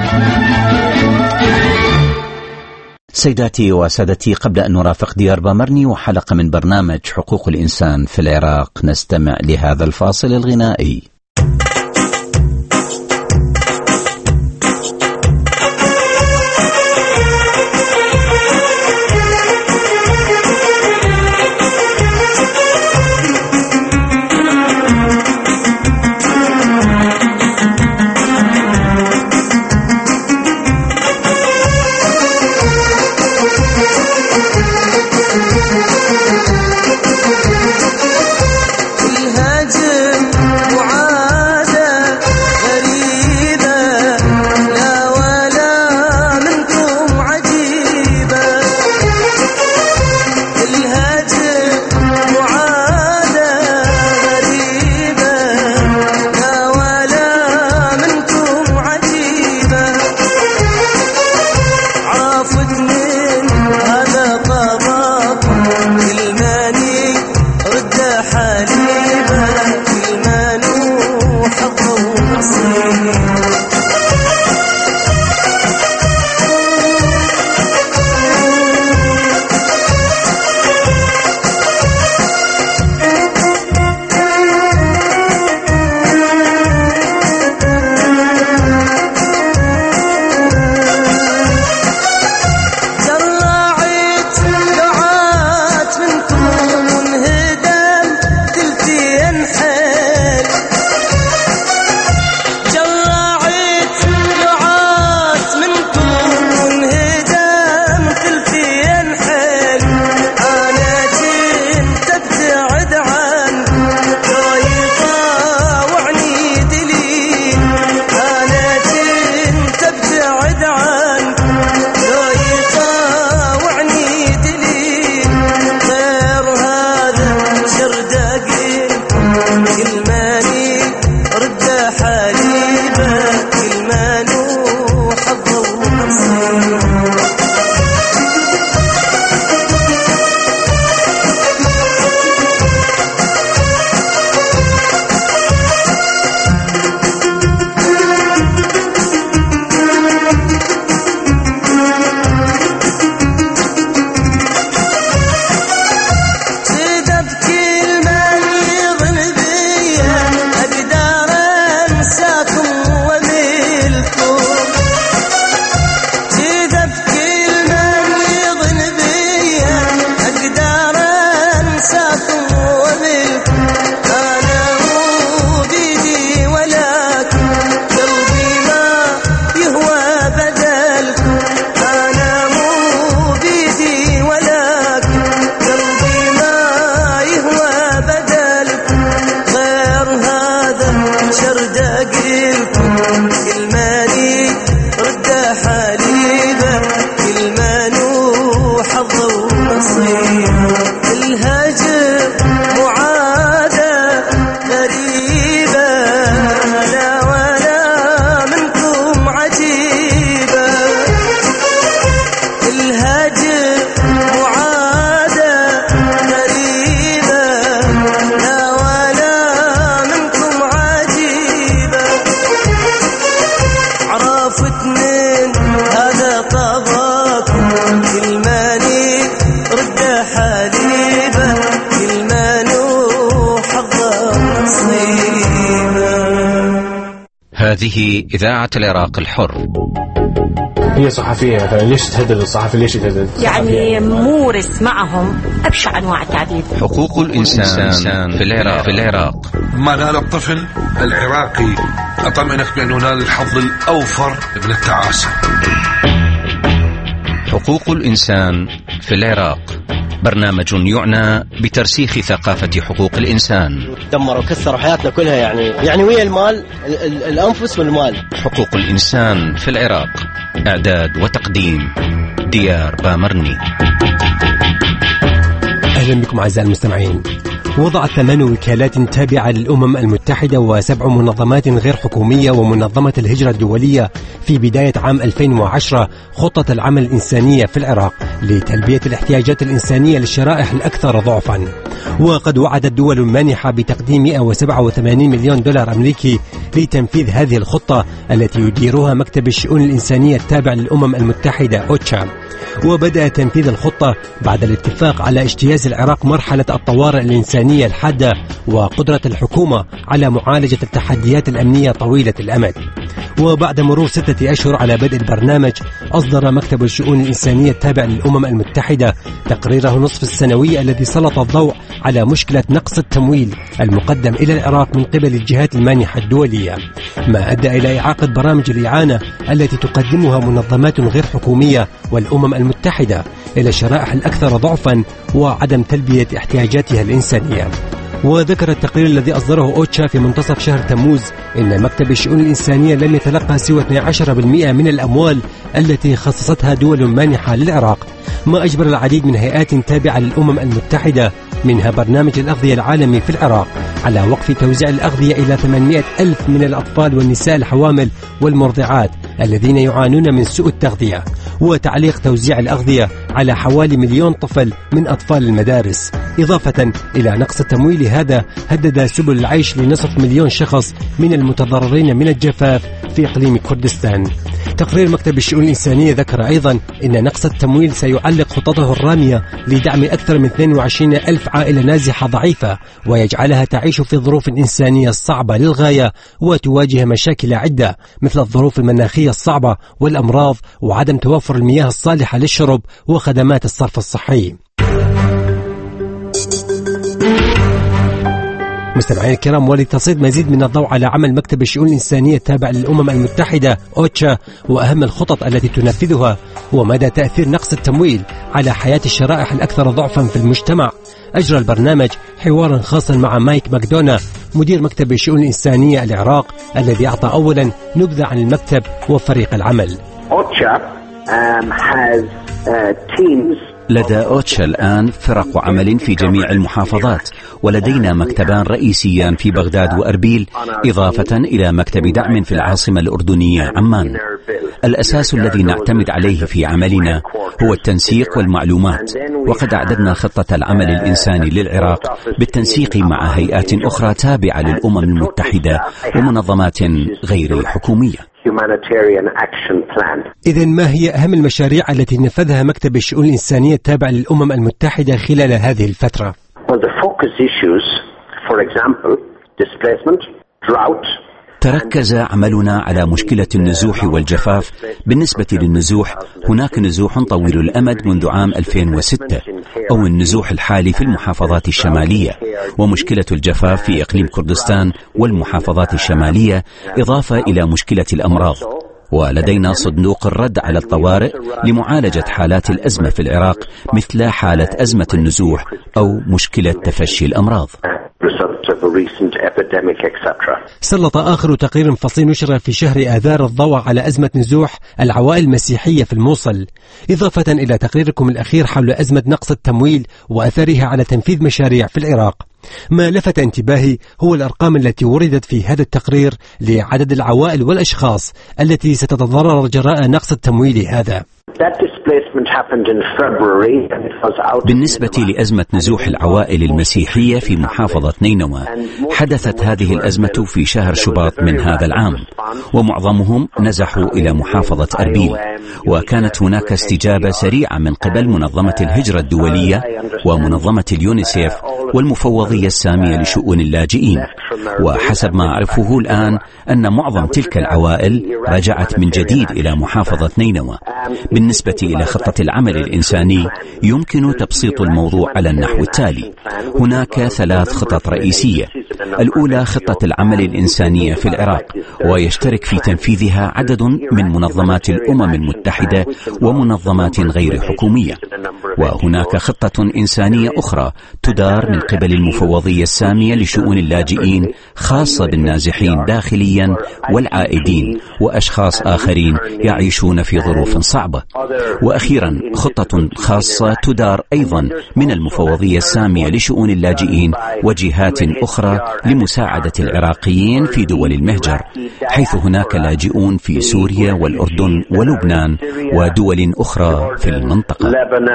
سيداتي وسادتي، قبل أن نرافق ديار بامرني وحلقة من برنامج حقوق الإنسان في العراق، نستمع لهذا الفاصل الغنائي. الماني رد حليبه هذه إذاعة العراق الحر. هي صحفية مثلا، ليش تهدد الصحفي؟ ليش تهدد؟ يعني مورس معهم أبشع أنواع التعذيب. حقوق الإنسان في العراق في العراق ما نال الطفل العراقي أطمئنك بأنه نال الحظ الأوفر من التعاسة. حقوق الإنسان في العراق، برنامج يعنى بترسيخ ثقافة حقوق الإنسان. دمروا وكسروا حياتنا كلها، يعني يعني ويا المال، الأنفس والمال. حقوق الإنسان في العراق، إعداد وتقديم ديار بامرني. أهلا بكم أعزائي المستمعين. وضعت ثمان وكالات تابعة للأمم المتحدة وسبع منظمات غير حكومية ومنظمة الهجرة الدولية في بداية عام ألفين وعشرة خطة العمل الإنسانية في العراق لتلبية الاحتياجات الإنسانية للشرائح الأكثر ضعفا. وقد وعدت دول مانحة بتقديم مئة وسبعة وثمانين مليون دولار أمريكي لتنفيذ هذه الخطة التي يديرها مكتب الشؤون الإنسانية التابع للأمم المتحدة أوتشا. وبدأ تنفيذ الخطة بعد الاتفاق على اجتياز العراق مرحلة الطوارئ الإنسانية الحادة وقدرة الحكومة على معالجة التحديات الأمنية طويلة الأمد. وبعد مرور ستة أشهر على بدء البرنامج، أصدر مكتب الشؤون الإنسانية التابع للأمم المتحدة تقريره نصف السنوي الذي سلط الضوء على مشكلة نقص التمويل المقدم إلى العراق من قبل الجهات المانحة الدولية، ما أدى إلى إعاقة برامج الإعانة التي تقدمها منظمات غير حكومية والأمم المتحدة إلى الشرائح الأكثر ضعفا وعدم تلبية احتياجاتها الإنسانية. وذكر التقرير الذي أصدره أوتشا في منتصف شهر تموز إن مكتب الشؤون الإنسانية لم يتلقى سوى اثني عشر بالمئة من الأموال التي خصصتها دول مانحة للعراق، ما أجبر العديد من هيئات تابعة للأمم المتحدة منها برنامج الأغذية العالمي في العراق على وقف توزيع الأغذية إلى ثمانمئة ألف من الأطفال والنساء الحوامل والمرضعات الذين يعانون من سوء التغذية، وتعليق توزيع الأغذية على حوالي مليون طفل من أطفال المدارس. إضافة إلى نقص التمويل هذا، هدد سبل العيش لنصف مليون شخص من المتضررين من الجفاف في إقليم كردستان. تقرير مكتب الشؤون الإنسانية ذكر أيضا أن نقص التمويل سيعلق خططه الرامية لدعم أكثر من اثنين وعشرين ألف عائلة نازحة ضعيفة ويجعلها تعيش في ظروف إنسانية صعبة للغاية وتواجه مشاكل عدة مثل الظروف المناخية الصعبة والأمراض وعدم توفر المياه الصالحة للشرب وخدمات الصرف الصحي. مستمعين الكرام، ولتسليط مزيد من الضوء على عمل مكتب الشؤون الإنسانية التابع للأمم المتحدة أوتشا وأهم الخطط التي تنفذها ومدى تأثير نقص التمويل على حياة الشرائح الأكثر ضعفا في المجتمع، أجرى البرنامج حوارا خاصا مع مايك ماكدونا مدير مكتب الشؤون الإنسانية العراق، الذي أعطى أولا نبذة عن المكتب وفريق العمل. أوتشا um, has uh, teams لدى أوتشا الآن فرق عمل في جميع المحافظات، ولدينا مكتبان رئيسيان في بغداد وأربيل، إضافة إلى مكتب دعم في العاصمة الأردنية عمان. الأساس الذي نعتمد عليه في عملنا هو التنسيق والمعلومات، وقد أعددنا خطة العمل الإنساني للعراق بالتنسيق مع هيئات أخرى تابعة للأمم المتحدة ومنظمات غير حكومية. إذن ما هي أهم المشاريع التي نفذها مكتب الشؤون الإنسانية التابع للأمم المتحدة خلال هذه الفترة؟ تركز عملنا على مشكلة النزوح والجفاف. بالنسبة للنزوح، هناك نزوح طويل الأمد منذ عام ألفين وستة أو النزوح الحالي في المحافظات الشمالية، ومشكلة الجفاف في إقليم كردستان والمحافظات الشمالية، إضافة إلى مشكلة الأمراض. ولدينا صندوق الرد على الطوارئ لمعالجة حالات الأزمة في العراق مثل حالة أزمة النزوح أو مشكلة تفشي الأمراض. سلط آخر تقرير فصيل نشر في شهر آذار الضوء على أزمة نزوح العوائل المسيحية في الموصل، إضافة إلى تقريركم الأخير حول أزمة نقص التمويل وأثرها على تنفيذ مشاريع في العراق. ما لفت انتباهي هو الأرقام التي وردت في هذا التقرير لعدد العوائل والأشخاص التي ستتضرر جراء نقص التمويل هذا. بالنسبة لأزمة نزوح العوائل المسيحية في محافظة نينوى، حدثت هذه الأزمة في شهر شباط من هذا العام، ومعظمهم نزحوا إلى محافظة أربيل، وكانت هناك استجابة سريعة من قبل منظمة الهجرة الدولية ومنظمة اليونيسيف والمفوضية السامية لشؤون اللاجئين. وحسب ما أعرفه الآن أن معظم تلك العوائل رجعت من جديد إلى محافظة نينوى. بالنسبة إلى خطة العمل الإنساني، يمكن تبسيط الموضوع على النحو التالي: هناك ثلاث خطط رئيسية. الأولى خطة العمل الإنسانية في العراق، ويشترك في تنفيذها عدد من منظمات الأمم المتحدة ومنظمات غير حكومية. وهناك خطة إنسانية أخرى تدار من قبل المفوضية السامية لشؤون اللاجئين، خاصة بالنازحين داخليا والعائدين وأشخاص آخرين يعيشون في ظروف صعبة. وأخيرا خطة خاصة تدار أيضا من المفوضية السامية لشؤون اللاجئين وجهات أخرى لمساعدة العراقيين في دول المهجر، حيث هناك لاجئون في سوريا والأردن ولبنان ودول أخرى في المنطقة.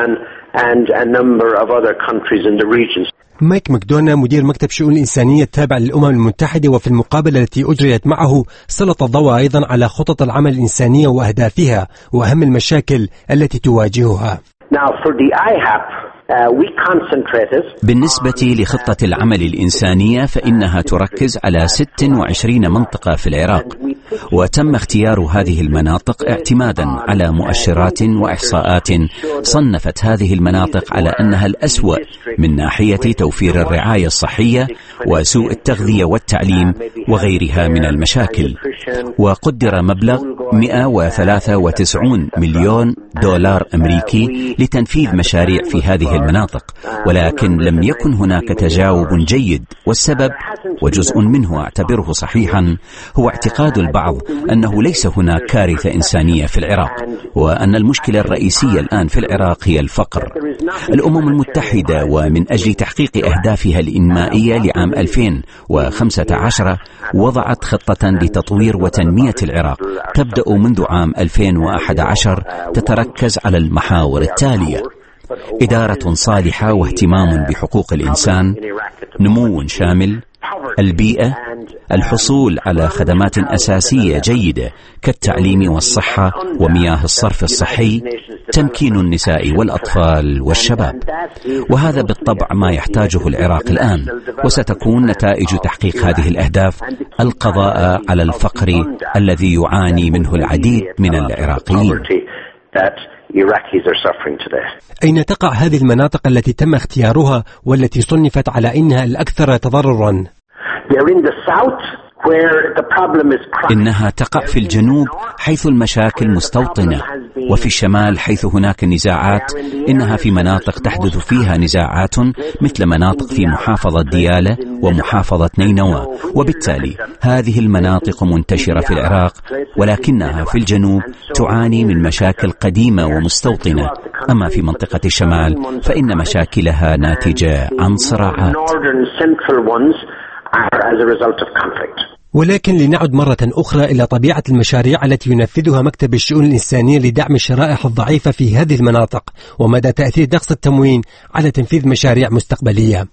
مايك ماكدونا مدير مكتب شؤون الإنسانية التابع للأمم المتحدة، وفي المقابلة التي أجريت معه سلط الضوء أيضا على خطط العمل الإنسانية وأهدافها وأهم المشاكل التي تواجهها. بالنسبة لخطة العمل الإنسانية فإنها تركز على ست وعشرين منطقة في العراق، وتم اختيار هذه المناطق اعتمادا على مؤشرات وإحصاءات صنفت هذه المناطق على أنها الأسوأ من ناحية توفير الرعاية الصحية وسوء التغذية والتعليم وغيرها من المشاكل. وقدر مبلغ مئة وثلاثة وتسعين مليون دولار أمريكي لتنفيذ مشاريع في هذه المناطق، ولكن لم يكن هناك تجاوب جيد. والسبب، وجزء منه أعتبره صحيحا، هو اعتقاد البعض أنه ليس هناك كارثة إنسانية في العراق، وأن المشكلة الرئيسية الآن في العراق هي الفقر. الأمم المتحدة ومن أجل تحقيق أهدافها الإنمائية لعام ألفين وخمسة عشر وضعت خطة لتطوير وتنمية العراق تبدأ منذ عام ألفين وأحد عشر، تتركز على المحاور التالية: إدارة صالحة واهتمام بحقوق الإنسان، نمو شامل، البيئة، الحصول على خدمات أساسية جيدة كالتعليم والصحة ومياه الصرف الصحي، تمكين النساء والأطفال والشباب. وهذا بالطبع ما يحتاجه العراق الآن، وستكون نتائج تحقيق هذه الأهداف القضاء على الفقر الذي يعاني منه العديد من العراقيين. أين تقع هذه المناطق التي تم اختيارها والتي صنفت على أنها الأكثر تضررا؟ إنها تقع في الجنوب حيث المشاكل مستوطنة، وفي الشمال حيث هناك نزاعات. إنها في مناطق تحدث فيها نزاعات مثل مناطق في محافظة ديالى ومحافظة نينوى، وبالتالي هذه المناطق منتشرة في العراق، ولكنها في الجنوب تعاني من مشاكل قديمة ومستوطنة. أما في منطقة الشمال فإن مشاكلها ناتجة عن صراعات. ولكن لنعد مرة أخرى إلى طبيعة المشاريع التي ينفذها مكتب الشؤون الإنسانية لدعم الشرائح الضعيفة في هذه المناطق، ومدى تأثير نقص التموين على تنفيذ مشاريع مستقبلية.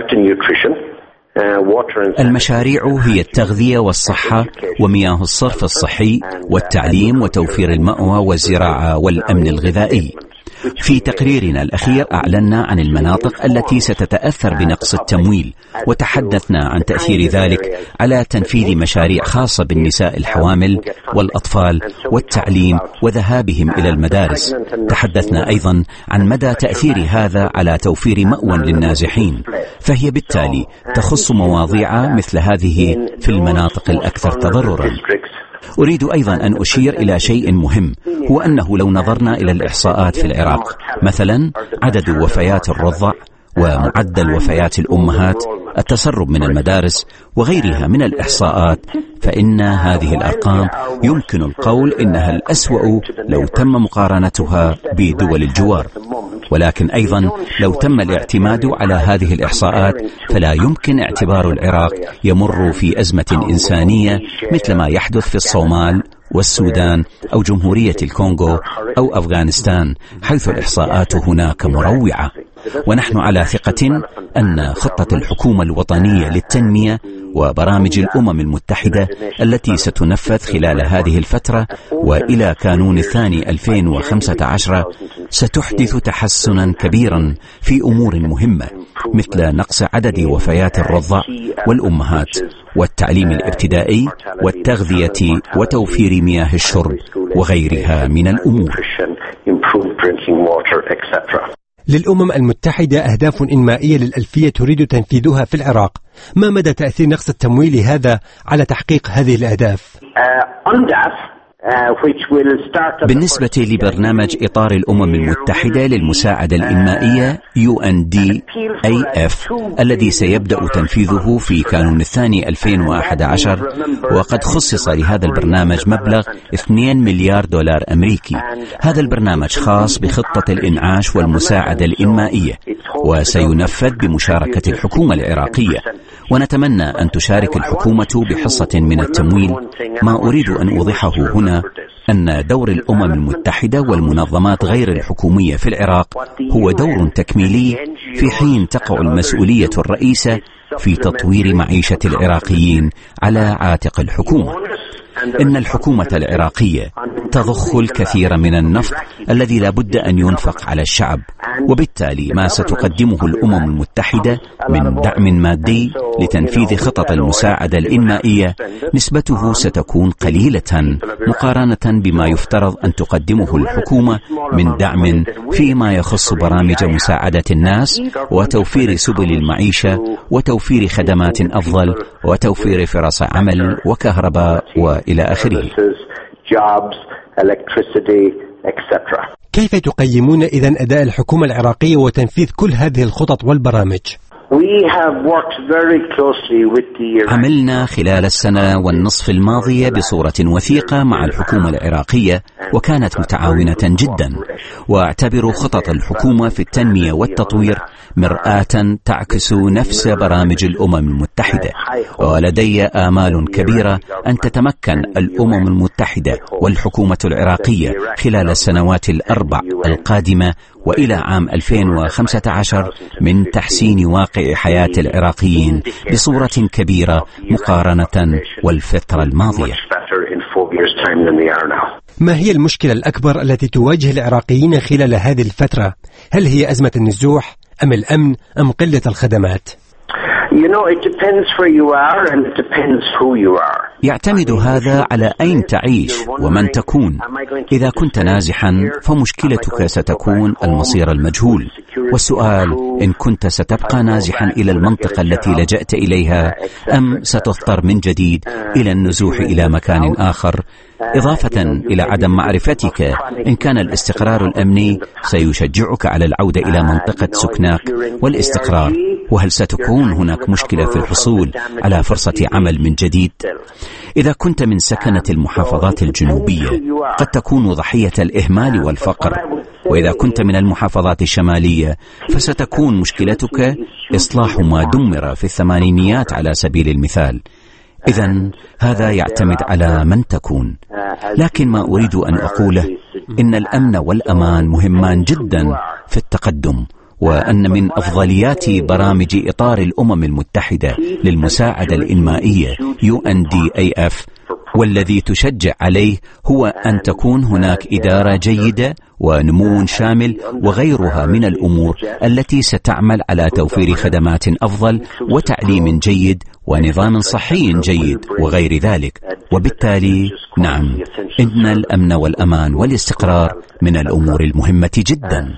المشاريع هي التغذية والصحة ومياه الصرف الصحي والتعليم وتوفير المأوى والزراعة والأمن الغذائي. في تقريرنا الأخير أعلنا عن المناطق التي ستتأثر بنقص التمويل، وتحدثنا عن تأثير ذلك على تنفيذ مشاريع خاصة بالنساء الحوامل والأطفال والتعليم وذهابهم إلى المدارس. تحدثنا أيضا عن مدى تأثير هذا على توفير مأوى للنازحين، فهي بالتالي تخص مواضيع مثل هذه في المناطق الأكثر تضررا. أريد أيضا أن أشير إلى شيء مهم، هو أنه لو نظرنا إلى الإحصاءات في العراق، مثلا عدد وفيات الرضع ومعدل وفيات الأمهات، التسرب من المدارس وغيرها من الإحصاءات، فإن هذه الأرقام يمكن القول إنها الأسوأ لو تم مقارنتها بدول الجوار. ولكن أيضا لو تم الاعتماد على هذه الإحصاءات فلا يمكن اعتبار العراق يمر في أزمة إنسانية مثل ما يحدث في الصومال والسودان أو جمهورية الكونغو أو أفغانستان، حيث الإحصاءات هناك مروعة. ونحن على ثقة أن خطة الحكومة الوطنية للتنمية وبرامج الأمم المتحدة التي ستنفذ خلال هذه الفترة وإلى كانون الثاني ألفين وخمسة عشر ستحدث تحسنا كبيرا في أمور مهمة، مثل نقص عدد وفيات الرضع والأمهات والتعليم الابتدائي والتغذية وتوفير مياه الشرب وغيرها من الأمور. للأمم المتحدة أهداف إنمائية للألفية تريد تنفيذها في العراق. ما مدى تأثير نقص التمويل هذا على تحقيق هذه الأهداف؟ بالنسبة لبرنامج إطار الأمم المتحدة للمساعدة الإنمائية يو إن دي إيه إف الذي سيبدأ تنفيذه في كانون الثاني ألفين وأحد عشر، وقد خصص لهذا البرنامج مبلغ اثنين مليار دولار أمريكي. هذا البرنامج خاص بخطة الإنعاش والمساعدة الإنمائية، وسينفذ بمشاركة الحكومة العراقية، ونتمنى أن تشارك الحكومة بحصة من التمويل. ما أريد أن أوضحه هنا أن دور الأمم المتحدة والمنظمات غير الحكومية في العراق هو دور تكميلي، في حين تقع المسؤولية الرئيسة في تطوير معيشة العراقيين على عاتق الحكومة. إن الحكومة العراقية تضخ الكثير من النفط الذي لا بد أن ينفق على الشعب، وبالتالي ما ستقدمه الأمم المتحدة من دعم مادي لتنفيذ خطط المساعدة الإنمائية نسبته ستكون قليلة مقارنة بما يفترض أن تقدمه الحكومة من دعم فيما يخص برامج مساعدة الناس وتوفير سبل المعيشة وتوفير خدمات أفضل وتوفير فرص عمل وكهرباء وإلى آخره. كيف تقيمون إذن أداء الحكومة العراقية وتنفيذ كل هذه الخطط والبرامج؟ عملنا خلال السنة والنصف الماضية بصورة وثيقة مع الحكومة العراقية، وكانت متعاونة جدا، واعتبر خطط الحكومة في التنمية والتطوير مرآة تعكس نفس برامج الأمم المتحدة. ولدي آمال كبيرة أن تتمكن الأمم المتحدة والحكومة العراقية خلال السنوات الأربع القادمة وإلى عام ألفين وخمسة عشر من تحسين واقع حياة العراقيين بصورة كبيرة مقارنة والفترة الماضية. ما هي المشكلة الأكبر التي تواجه العراقيين خلال هذه الفترة؟ هل هي أزمة النزوح أم الأمن أم قلة الخدمات؟ يعتمد هذا على أين تعيش ومن تكون. إذا كنت نازحا فمشكلتك ستكون المصير المجهول، والسؤال إن كنت ستبقى نازحا إلى المنطقة التي لجأت إليها أم ستضطر من جديد إلى النزوح إلى مكان آخر، إضافة إلى عدم معرفتك إن كان الاستقرار الأمني سيشجعك على العودة إلى منطقة سكناك والاستقرار، وهل ستكون هناك مشكلة في الحصول على فرصة عمل من جديد. إذا كنت من سكنة المحافظات الجنوبية قد تكون ضحية الإهمال والفقر، وإذا كنت من المحافظات الشمالية فستكون مشكلتك إصلاح ما دمر في الثمانينيات على سبيل المثال. إذن هذا يعتمد على من تكون، لكن ما أريد أن أقوله إن الأمن والأمان مهمان جدا في التقدم، وأن من أفضليات برامج إطار الأمم المتحدة للمساعدة الإنمائية يو إن دي إيه إف والذي تشجع عليه هو أن تكون هناك إدارة جيدة ونمو شامل وغيرها من الأمور التي ستعمل على توفير خدمات أفضل وتعليم جيد ونظام صحي جيد وغير ذلك. وبالتالي نعم، إن الأمن والأمان والاستقرار من الأمور المهمة جدا.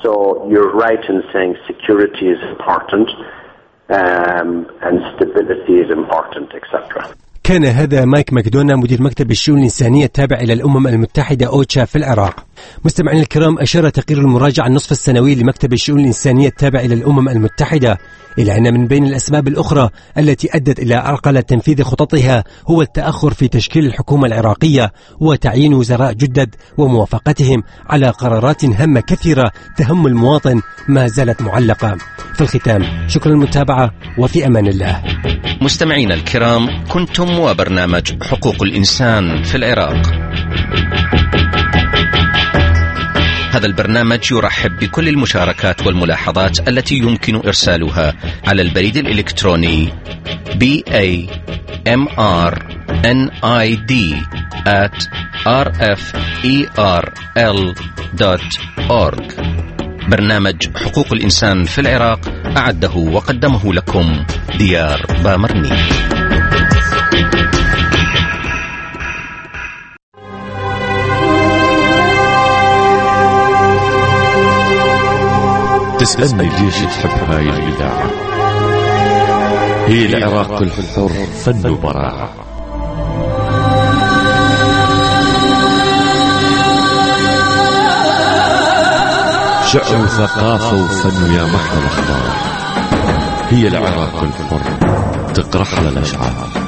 كان هذا مايك ماكدونا مدير مكتب الشؤون الإنسانية التابع إلى الأمم المتحدة أوتشا في العراق. مستمعين الكرام، أشار تقرير المراجعة النصف السنوي لمكتب الشؤون الإنسانية التابع إلى الأمم المتحدة إلى أن من بين الأسباب الأخرى التي أدت إلى عرقلة تنفيذ خططها هو التأخر في تشكيل الحكومة العراقية وتعيين وزراء جدد وموافقتهم على قرارات هامة كثيرة تهم المواطن ما زالت معلقة. في الختام، شكرا للمتابعة وفي أمان الله. مستمعين الكرام، كنتم وبرنامج حقوق الإنسان في العراق. هذا البرنامج يرحب بكل المشاركات والملاحظات التي يمكن إرسالها على البريد الإلكتروني بي إيه إم آر إن آي دي آت آر إف إي آر إل دوت أورغ. برنامج حقوق الإنسان في العراق أعده وقدمه لكم ديار بامرني. تسألني ليش تحب هاي الإذاعة؟ هي العراق الحر فن وبراعة. شعر وثقافة وفن يا محلى الأخبار. هي العراق الحر تقرح للأشعار.